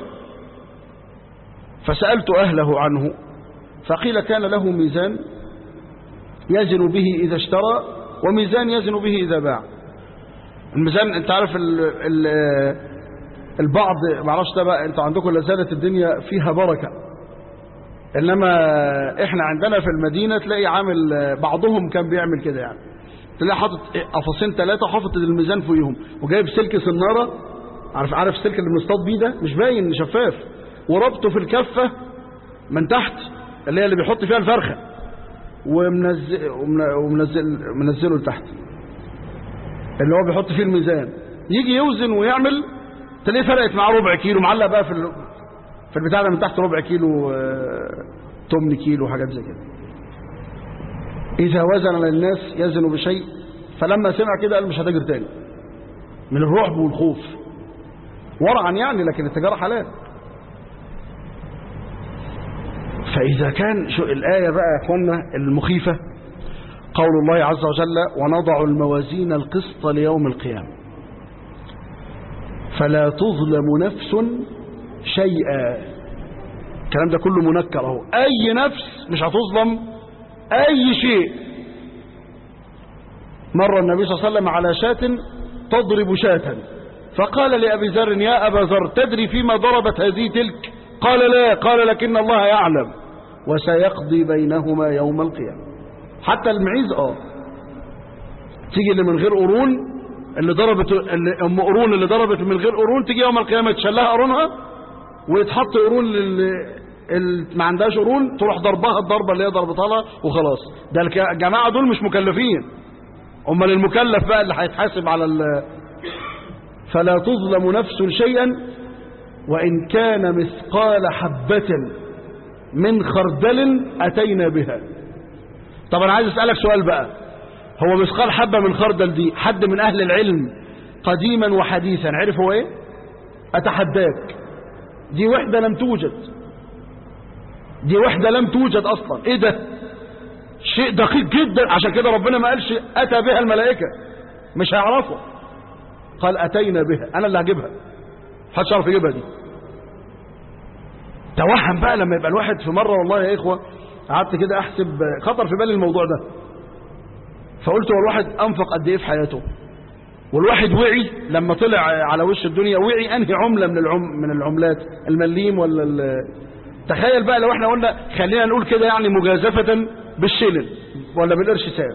فسألت أهله عنه فقيل: كان له ميزان يزن به إذا اشترى وميزان يزن به إذا باع. الميزان انت عارف ال ال البعض معرفش ده بقى، انت عندكم لازالت الدنيا فيها بركة، انما احنا عندنا في المدينة تلاقي عامل بعضهم كان بيعمل كده، يعني تلاقي حاطط قفصين ثلاثة وحاطط الميزان فوقيهم وجايب سلك سنارة، عارف عارف السلك اللي بنصطاد بيه ده مش باين شفاف، وربطه في الكفة من تحت اللي هي اللي بيحط فيها الفرخة، ومنزل ومنزل منزله لتحت اللي هو بيحط فيه الميزان. يجي يوزن ويعمل تلاقيه فرقت معاه ربع كيلو، معلق بقى في في البتاع ده من تحت ربع كيلو، تمن كيلو، حاجات زي كده. إذا وزن للناس يزن بشيء، فلما سمع كده قال مش هتاجر تاني من الرعب والخوف، ورعا يعني، لكن التجارة حلال. فإذا كان شو الآية بقى يا أخوانا المخيفة: قول الله عز وجل ونضع الموازين القسط ليوم القيامة فلا تظلم نفس شيئا. الكلام ده كله منكر اهو، اي نفس مش هتظلم اي شيء. مر النبي صلى الله عليه وسلم على شاة تضرب شاة فقال لأبي ذر يا أبا ذر تدري فيما ضربت هذه تلك؟ قال لا. قال لكن الله يعلم وسيقضي بينهما يوم القيامة. حتى المعيز اه تيجي اللي من غير قرون، اللي ضربت اللي ام قرون اللي ضربت من غير قرون تيجي يوم القيامة تشلها قرونها ويتحط قرون اللي ما عندهاش قرون تروح ضربها الضربة اللي هي ضربتها لها وخلاص. ده الجماعة دول مش مكلفين، امال المكلف بقى اللي هيتحاسب على ال... فلا تظلم نفس شيئا وإن كان مثقال حبة من خردل أتينا بها. طب أنا عايز أسألك سؤال بقى، هو مثقال حبة من خردل دي حد من أهل العلم قديما وحديثا عرف هو إيه؟ أتحداك، دي وحدة لم توجد، دي وحدة لم توجد أصلا. إيه ده؟ شيء دقيق جدا، عشان كده ربنا ما قالش أتى بها الملائكة، مش هيعرفوا، قال أتينا بها، أنا اللي هجيبها، محدش يعرف يجيبها دي. توهم بقى لما يبقى الواحد في مرة والله يا إخوة قعدت كده أحسب، خطر في بالي الموضوع ده، فقلت هو الواحد أنفق قد إيه في حياته، والواحد وعي لما طلع على وش الدنيا وعي أنهي عملة من العم من العملات، المليم ولا ال... تخيل بقى لو احنا قلنا خلينا نقول كده يعني مجازفة بالشيلن ولا بالقرش ساغ،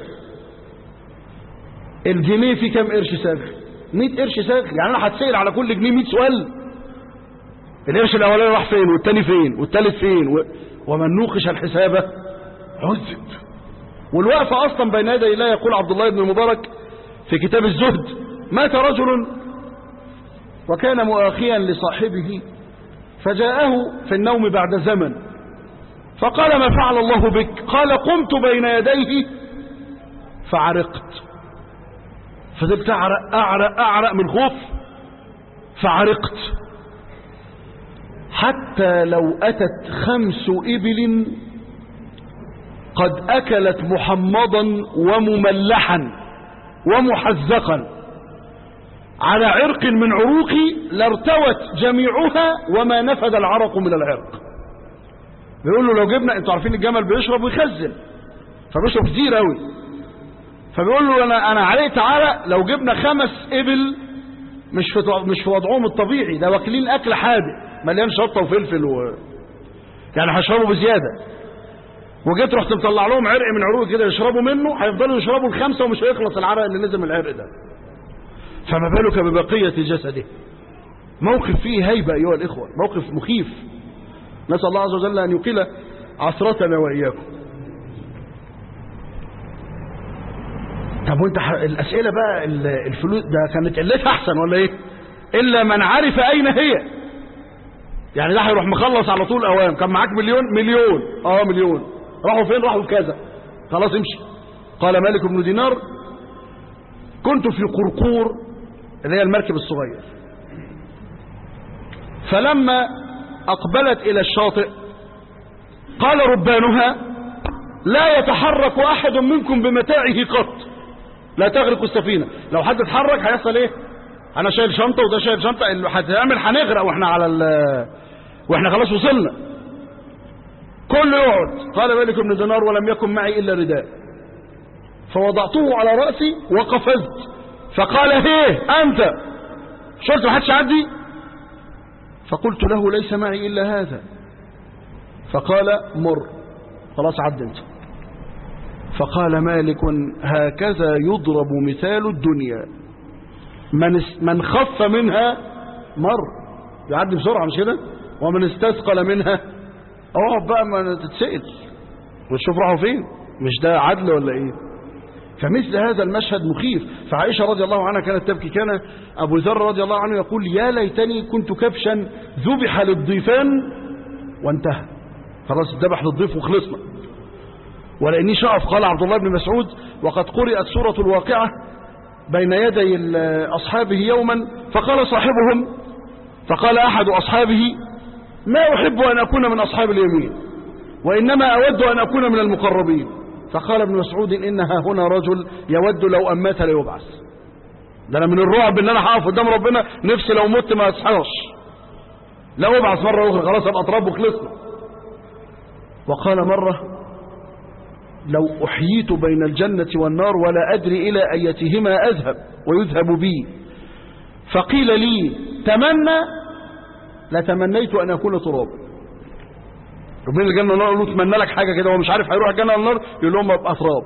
الجنيه فيه كام قرش ساغ؟ مئة قرش ساغ. يعني انا هتسأل على كل جنيه مئة سؤال، القرش الاولاني راح فين والتاني فين والتالت فين و... ومن نوقش الحساب عذب. والوقفة اصلا بين يدي الله، يقول عبد الله بن المبارك في كتاب الزهد مات رجل وكان مؤاخيا لصاحبه فجاءه في النوم بعد زمن فقال ما فعل الله بك؟ قال قمت بين يديه فعرقت، فضلت أعرق أعرق أعرق من خوف فعرقت حتى لو أتت خمس إبل قد أكلت محمضا ومملحا ومحزقا على عرق من عروقي لارتوت جميعها وما نفد العرق من العرق. بيقول له لو جبنا، انتوا عارفين الجمل بيشرب ويخزن فبيشرب كتير قوي، فبيقول له انا انا عليه تعالى لو جبنا خمس ابل مش في مش في وضعهم الطبيعي، ده واكلين اكل حادق مليان شطه وفلفل و... يعني هيشربوا بزياده، وجيت رحت مطلع لهم عرق من عروق كده يشربوا منه، هيفضلوا يشربوا الخمسه ومش هيخلص العرق اللي نزل من العرق ده، فما بالك ببقيه جسده. موقف فيه هيبه ايها الاخوه، موقف مخيف، نسال الله عز وجل ان يقيل عثرتنا واياكم. طب وانت الاسئله بقى الفلوس ده كانت قلتها احسن ولا ايه؟ الا من عرف اين هي، يعني ده هيروح مخلص على طول اوام. كان معاك مليون مليون اه مليون راحوا فين؟ راحوا كذا، خلاص امشي. قال مالك بن دينار كنت في قرقور اللي هي المركب الصغير، فلما اقبلت الى الشاطئ قال ربانها لا يتحرك احد منكم بمتاعه قط، لا تغرق السفينة. لو حد اتحرك هيحصل ايه؟ انا شايل شنطة وده شايل شنطة، اللي هتعمل هنغرق واحنا على ال واحنا خلاص وصلنا. كله يقعد. قال مالك بن دينار ولم يكن معي الا رداء فوضعته على رأسي وقفزت، فقال هيه انت شرط ما حدش عدي؟ فقلت له ليس معي الا هذا، فقال مر خلاص عد انت. فقال مالك هكذا يضرب مثال الدنيا، من من خف منها مر يعدي بسرعة مش كده، ومن استثقل منها اقعد بقى ما تتسأل وتشوف راحوا فين. مش ده عدل ولا ايه؟ فمثل هذا المشهد مخيف. فعائشة رضي الله عنها كانت تبكي، كان ابو ذر رضي الله عنه يقول يا ليتني كنت كبشا ذبح للضيفان وانتهى، خلاص ذبح للضيف وخلصنا، ولاني شأف. قال عبد الله بن مسعود وقد قرأت سورة الواقعة بين يدي أصحابه يوما، فقال صاحبهم فقال أحد أصحابه ما أحب أن أكون من أصحاب اليمين وإنما أود أن أكون من المقربين. فقال ابن مسعود إنها هنا رجل يود لو أمات ليبعث. ده أنا من الرعب إن أنا هقف قدام ربنا نفسي لو مت ما أصحاش، لا أبعث مرة أخرى خلاص أبقى أطراب وخلصنا. وقال مرة لو أحييت بين الجنة والنار ولا أدري إلى أيتهما أذهب ويذهب بي، فقيل لي تمنى لتمنيت أن أكون تراب. ربنا الجنة والنار يقول له تمنى لك حاجة كده، هو مش عارف هيروح الجنة والنار، يقول لهم أبقى تراب.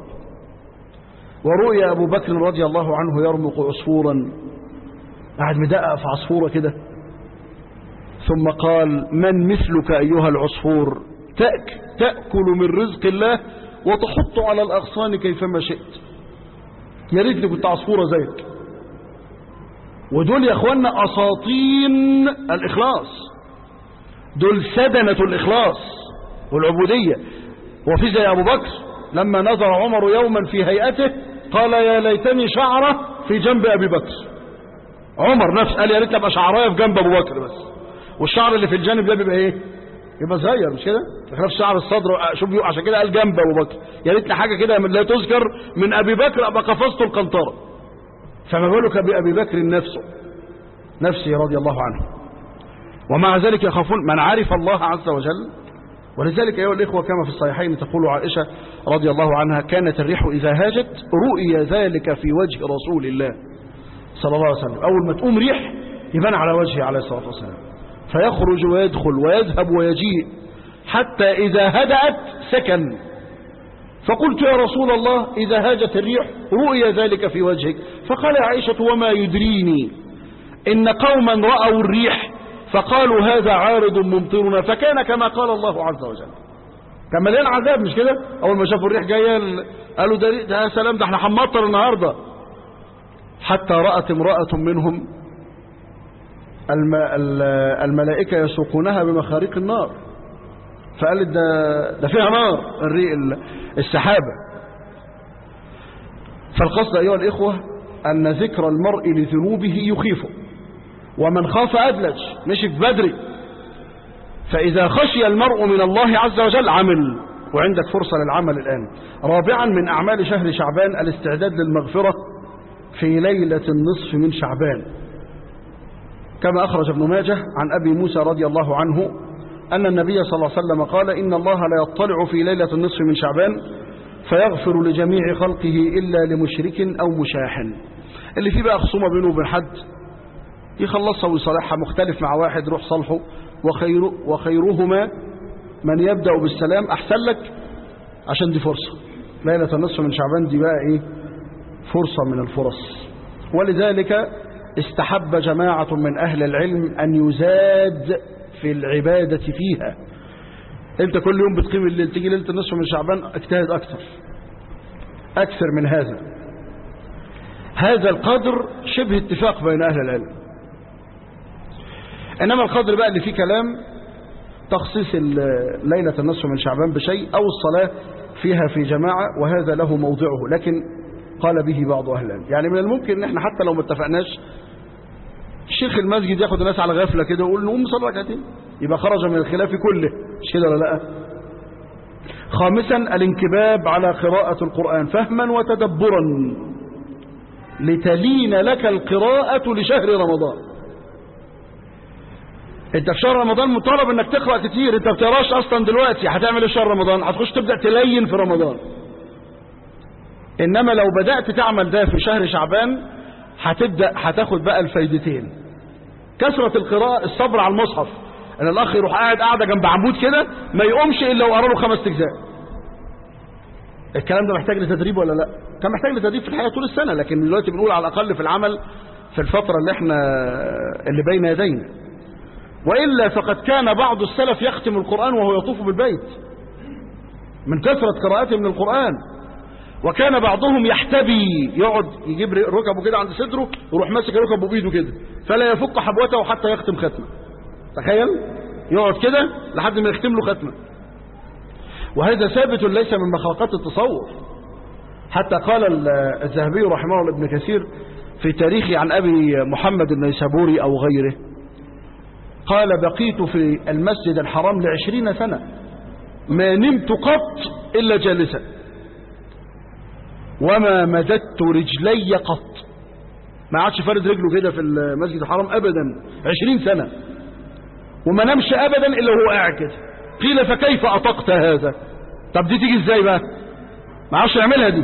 ورؤيا أبو بكر رضي الله عنه يرمق عصفورا، قاعد مدقق في عصفورة كده، ثم قال من مثلك أيها العصفور تأك تأكل من رزق الله وتحط على الأغصان كيفما شئت. يا ريتني كنت عصفورة زيك. ودول يا اخوانا أساطين الإخلاص، دول سدنة الإخلاص والعبودية. وفي زي أبو بكر لما نظر عمر يوما في هيئته قال يا ليتني شعرة في جنب أبي بكر. عمر نفسه قال يا ريت ابقى شعرايه في جنب أبو بكر بس، والشعر اللي في الجانب ده بيبقى ايه؟ يبقى صغير مش كده؟ خلاف شعر الصدر. شوف عشان كده قال جنب أبو بكر، يا ريتني حاجة كده لا تذكر من أبي بكر أبقى قفزت القنطرة. فما بالك بأبي بكر نفسه نفسه رضي الله عنه. ومع ذلك يخافون من عرف الله عز وجل. ولذلك أيها الإخوة كما في الصحيحين تقول عائشة رضي الله عنها كانت الريح إذا هاجت رؤي ذلك في وجه رسول الله صلى الله عليه وسلم. أول ما تقوم ريح يبان على وجهه عليه الصلاة والسلام، فيخرج ويدخل ويذهب ويجيء حتى إذا هدأت سكن. فقلت يا رسول الله إذا هاجت الريح رؤي ذلك في وجهك، فقال عائشة وما يدريني إن قوما رأوا الريح فقالوا هذا عارض ممطرنا، فكان كما قال الله عز وجل. كان مليان عذاب مش كده؟ أول ما شافوا الريح جاية قالوا ده, ده سلام ده احنا هنمطر النهاردة. حتى رأت امرأة منهم الملائكة يسوقونها بمخاريق النار، فقالت ده, ده فيها نار الريح السحابة. فالقصد أيها الإخوة أن ذكر المرء لذنوبه يخيفه، ومن خاف أدلج مشي في بدري. فإذا خشي المرء من الله عز وجل عمل، وعندك فرصة للعمل الآن. رابعا من أعمال شهر شعبان الاستعداد للمغفرة في ليلة النصف من شعبان، كما أخرج ابن ماجه عن أبي موسى رضي الله عنه أن النبي صلى الله عليه وسلم قال إن الله لا يطلع في ليلة النصف من شعبان فيغفر لجميع خلقه إلا لمشرك أو مشاح. اللي فيه بقى خصومة بينه وبين حد يخلصها ويصالحها، مختلف مع واحد روح صالحه، وخير وخيرهما من يبدأ بالسلام أحسن لك، عشان دي فرصة. ليلة النصف من شعبان دي بقى إيه؟ فرصة من الفرص. ولذلك استحب جماعة من أهل العلم أن يزاد في العبادة فيها. انت كل يوم بتقيم الليل، تيجي ليلة النصف من شعبان اجتهد أكثر أكثر من هذا. هذا القدر شبه اتفاق بين أهل العلم. إنما القدر بقى اللي فيه كلام تخصيص ليلة النصف من شعبان بشيء أو الصلاة فيها في جماعة، وهذا له موضعه، لكن قال به بعض أهل العلم. يعني من الممكن ان احنا حتى لو ما اتفقناش شيخ المسجد ياخد الناس على غفلة كده ويقول نقوم نصلي ركعتين، يبقى خرج من الخلاف كله، مش كده ولا لا؟ خامسا الانكباب على قراءة القرآن فهما وتدبرا لتلين لك القراءة لشهر رمضان. انت في شهر رمضان مطالب انك تقرأ كتير، انت بتقراش اصلا دلوقتي، هتعمل ايه شهر رمضان؟ هتخش تبدأ تلين في رمضان. انما لو بدأت تعمل ده في شهر شعبان هتبدأ هتاخد بقى الفايدتين: كثرة القراءة، الصبر على المصحف، ان الاخ يروح قاعد قاعدة جنب عمود كده ما يقومش الا وقرا له خمس اجزاء. الكلام ده محتاج لتدريب ولا لا؟ كان محتاج لتدريب في الحياة طول السنة، لكن دلوقتي بنقول على الاقل في العمل في الفترة اللي احنا اللي بين يدينا. وإلا فقد كان بعض السلف يختم القرآن وهو يطوف بالبيت من كثرة قراءته من القرآن، وكان بعضهم يحتبي، يقعد يجيب ركبه كده عند صدره ويروح ماسك ركبه بإيده كده فلا يفك حبوته حتى يختم ختمة. تخيل يقعد كده لحد ما يختم له ختمة. وهذا ثابت ليس من مخاقات التصور. حتى قال الذهبي رحمه الله ابن كثير في تاريخه عن أبي محمد النيسابوري أو غيره، قال بقيت في المسجد الحرام لعشرين سنة ما نمت قط إلا جالسا. وما مددت رجلي قط، ما عادش فارد رجله كده في المسجد الحرام أبدا عشرين سنة، وما نمشي أبدا إلا هو قاعد كده. قيل فكيف أطقت هذا؟ طب دي تيجي ازاي بقى؟ ما عادش يعملها دي.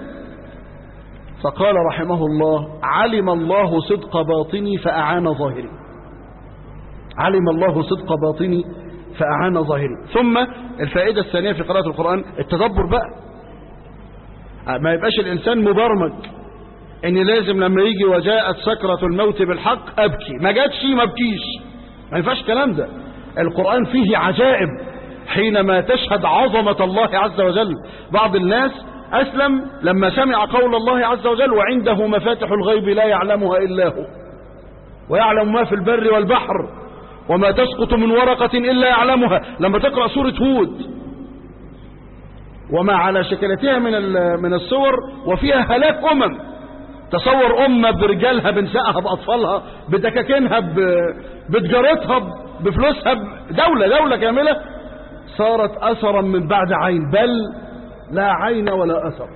فقال رحمه الله: علم الله صدق باطني فأعان ظاهري. علم الله صدق باطني فأعان ظاهري. ثم الفائدة الثانية في قراءة القرآن التدبر بقى. ما يبقاش الإنسان مبرمج إن لازم لما يجي وجاءت سكرة الموت بالحق أبكي، ما جاتش ما بكيش، ما ينفعش الكلام ده. القرآن فيه عجائب حينما تشهد عظمة الله عز وجل. بعض الناس أسلم لما سمع قول الله عز وجل: وعنده مفاتح الغيب لا يعلمها إلا هو ويعلم ما في البر والبحر وما تسقط من ورقة إلا يعلمها. لما تقرأ سورة هود وما على شكلتها من من الصور وفيها هلاك أمم، تصور أمة برجالها بنسائها بأطفالها بدكاكينها بتجارتها بفلوسها، دولة دولة كاملة صارت أثرا من بعد عين، بل لا عين ولا أثر.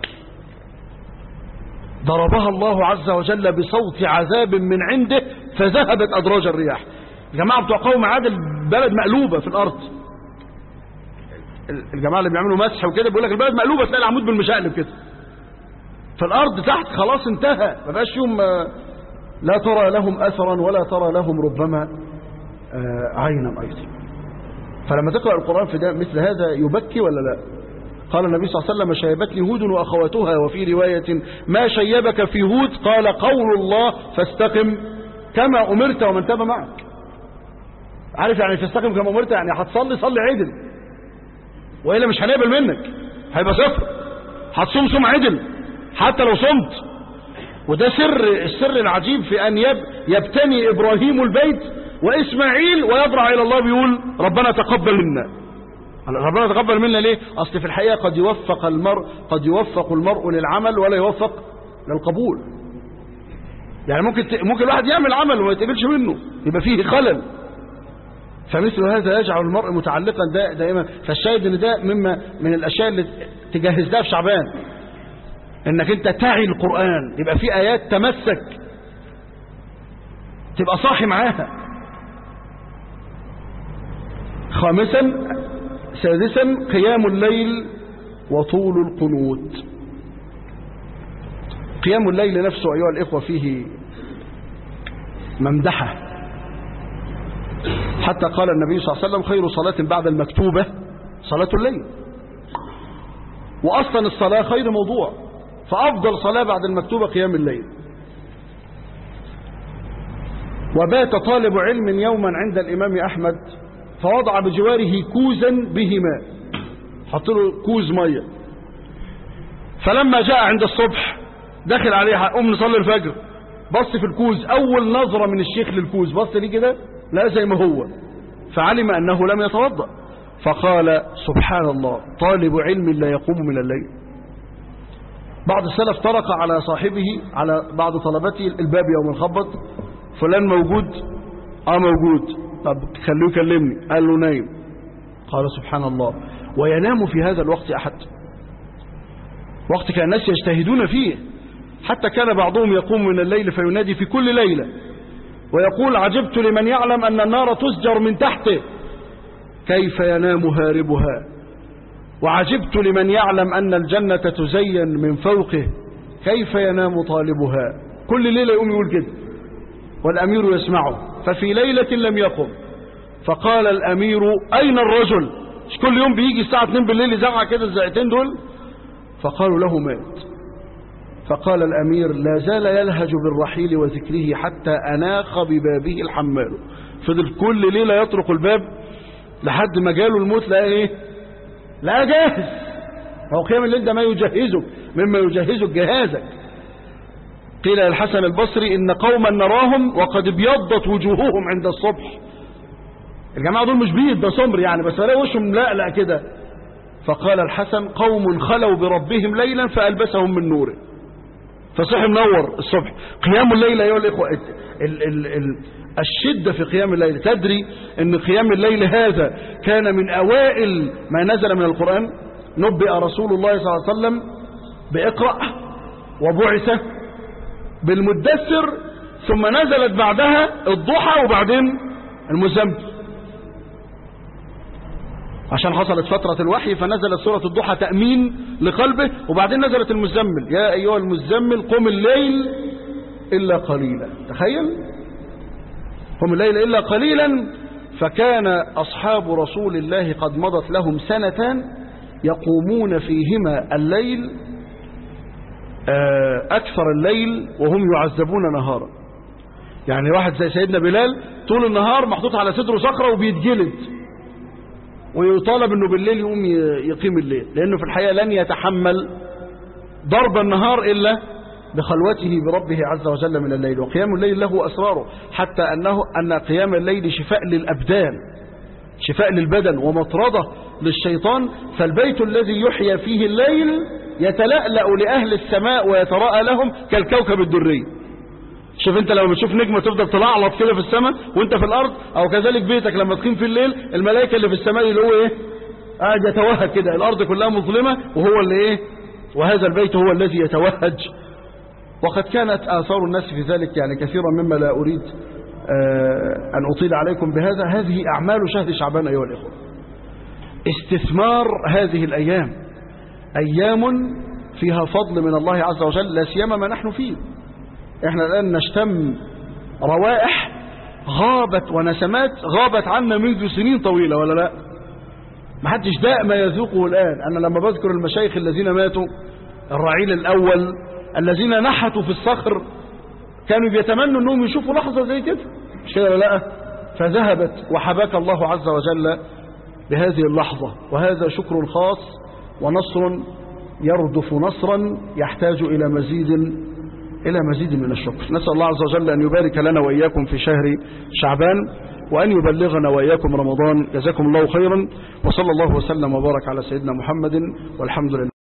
ضربها الله عز وجل بصوت عذاب من عنده فذهبت أدراج الرياح. الجماعة بتوع قوم عاد البلد مقلوبة في الأرض، الجماعة اللي بيعملوا مسح وكده بيقول لك البلد مقلوبة، تلاقي العمود بالمشقلب كده في الأرض تحت، خلاص انتهى، ما بقاش يوم لا ترى لهم أثرا ولا ترى لهم ربما عينا أيضا. فلما تقرأ القرآن في ده مثل هذا يبكي ولا لا؟ قال النبي صلى الله عليه وسلم: شيبتني هود وأخواتها. وفي رواية: ما شيبك في هود؟ قال: قول الله فاستقم كما أمرت ومن تاب معك. عارف يعني فاستقم كما أمرت؟ يعني هتصلي صلي عدل، وإلا مش هنقبل منك، هيبقى صفر. هتصوم صوم عدل حتى لو صمت. وده سر السر العجيب في أن يب يبتني إبراهيم البيت وإسماعيل ويضرع إلى الله بيقول: ربنا تقبل منا. ربنا تقبل منا ليه؟ أصل في الحقيقة قد يوفق المرء قد يوفق المرء للعمل ولا يوفق للقبول. يعني ممكن ممكن الواحد يعمل عمل وما يتقبلش منه، يبقى فيه خلل. فمثل هذا يجعل المرء متعلقا دا دائما. فالشاهد ان ده مما من الاشياء اللي تجهز لها في شعبان، انك انت تعي القرآن، يبقى في ايات تمسك تبقى صاحي معاها. خامسا سادسا قيام الليل وطول القنوت. قيام الليل نفسه أيها الإخوة فيه ممدحة، حتى قال النبي صلى الله عليه وسلم: خير صلاة بعد المكتوبة صلاة الليل. وأصلا الصلاة خير موضوع، فأفضل صلاة بعد المكتوبة قيام الليل. وبات طالب علم يوما عند الإمام أحمد فوضع بجواره كوزا به ماء، حط له كوز مية. فلما جاء عند الصبح دخل عليه قوم نصلي الفجر، بص في الكوز، أول نظرة من الشيخ للكوز بص ليه كده لا زي ما هو، فعلم أنه لم يتوضأ، فقال: سبحان الله، طالب علم لا يقوم من الليل. بعض السلف طرق على صاحبه على بعض طلبته الباب يوم الخبط: فلان موجود؟ اه موجود. طب خلوه يكلمني. قال له نايم. قال: سبحان الله، وينام في هذا الوقت أحد؟ وقت كان الناس يجتهدون فيه، حتى كان بعضهم يقوم من الليل فينادي في كل ليلة ويقول: عجبت لمن يعلم أن النار تسجر من تحته كيف ينام هاربها، وعجبت لمن يعلم أن الجنة تزين من فوقه كيف ينام طالبها. كل ليلة يقوم يقول كده والأمير يسمعه. ففي ليلة لم يقم، فقال الأمير: أين الرجل؟ مش كل يوم بيجي الساعة اتنين بالليل يزعق كده الزعتين دول؟ فقالوا له: مات. فقال الأمير: لا زال يلهج بالرحيل وذكره حتى أناخ ببابه الحمال. فضل كل ليلة يطرق الباب لحد ما جاله الموت. لا ايه؟ لا جاهز. هو قيام الليل ده ما يجهزك مما يجهزك جهازك. قيل للحسن البصري: إن قوما نراهم وقد ابيضت وجوههم عند الصبح. الجماعة دول مش بيض، ده سمر يعني، بس الاقي وشهم لا لا كده. فقال الحسن: قوم خلوا بربهم ليلا فألبسهم من نوره، فصحي منور الصبح. قيام الليل أيها الإخوة، ال ال ال الشدة في قيام الليل. تدري أن قيام الليل هذا كان من أوائل ما نزل من القرآن؟ نبئ رسول الله صلى الله عليه وسلم بإقرأ وبعث بالمدثر، ثم نزلت بعدها الضحى وبعدين المزمل، عشان حصلت فترة الوحي فنزلت سورة الضحى تأمين لقلبه، وبعدين نزلت المزمل يا أيها المزمل قم الليل إلا قليلا. تخيل، قم الليل إلا قليلا. فكان أصحاب رسول الله قد مضت لهم سنتان يقومون فيهما الليل أكثر الليل وهم يعذبون نهارا. يعني واحد زي سيدنا بلال طول النهار محطوط على صدره صخرة وبيتجلد، ويطالب انه بالليل يقوم يقيم الليل، لانه في الحقيقة لن يتحمل ضرب النهار الا بخلوته بربه عز وجل من الليل. وقيام الليل له اسراره، حتى انه ان قيام الليل شفاء للابدان، شفاء للبدن ومطردة للشيطان. فالبيت الذي يحيى فيه الليل يتلألأ لأهل السماء ويتراءى لهم كالكوكب الدري. شوف انت لما بتشوف نجمة تفضل تلعلط كده في السماء وانت في الارض، او كذلك بيتك لما تقيم في الليل الملائكة اللي في السماء اللي هو ايه قاعد يتوهج كده، الارض كلها مظلمة وهو اللي ايه، وهذا البيت هو الذي يتوهج. وقد كانت آثار الناس في ذلك يعني كثيرا مما لا أريد أن أطيل عليكم بهذا. هذه أعمال شهر شعبان أيها الإخوة، استثمار هذه الأيام، أيام فيها فضل من الله عز وجل، لا سيما ما نحن فيه. احنا الآن نشتم روائح غابت ونسمات غابت عنا منذ سنين طويلة، ولا لا؟ ما حدش داء ما يذوقه الآن. أنا لما بذكر المشايخ الذين ماتوا، الرعيل الأول الذين نحتوا في الصخر، كانوا بيتمنوا أنهم يشوفوا لحظة زي كده، مش كده لا؟ فذهبت وحباك الله عز وجل بهذه اللحظة. وهذا شكر خاص ونصر يردف نصرا يحتاج إلى مزيد إلى مزيد من الشكر. نسأل الله عز وجل أن يبارك لنا وإياكم في شهر شعبان، وأن يبلغنا وإياكم رمضان. جزاكم الله خيرا، وصلى الله وسلم وبارك على سيدنا محمد، والحمد لله.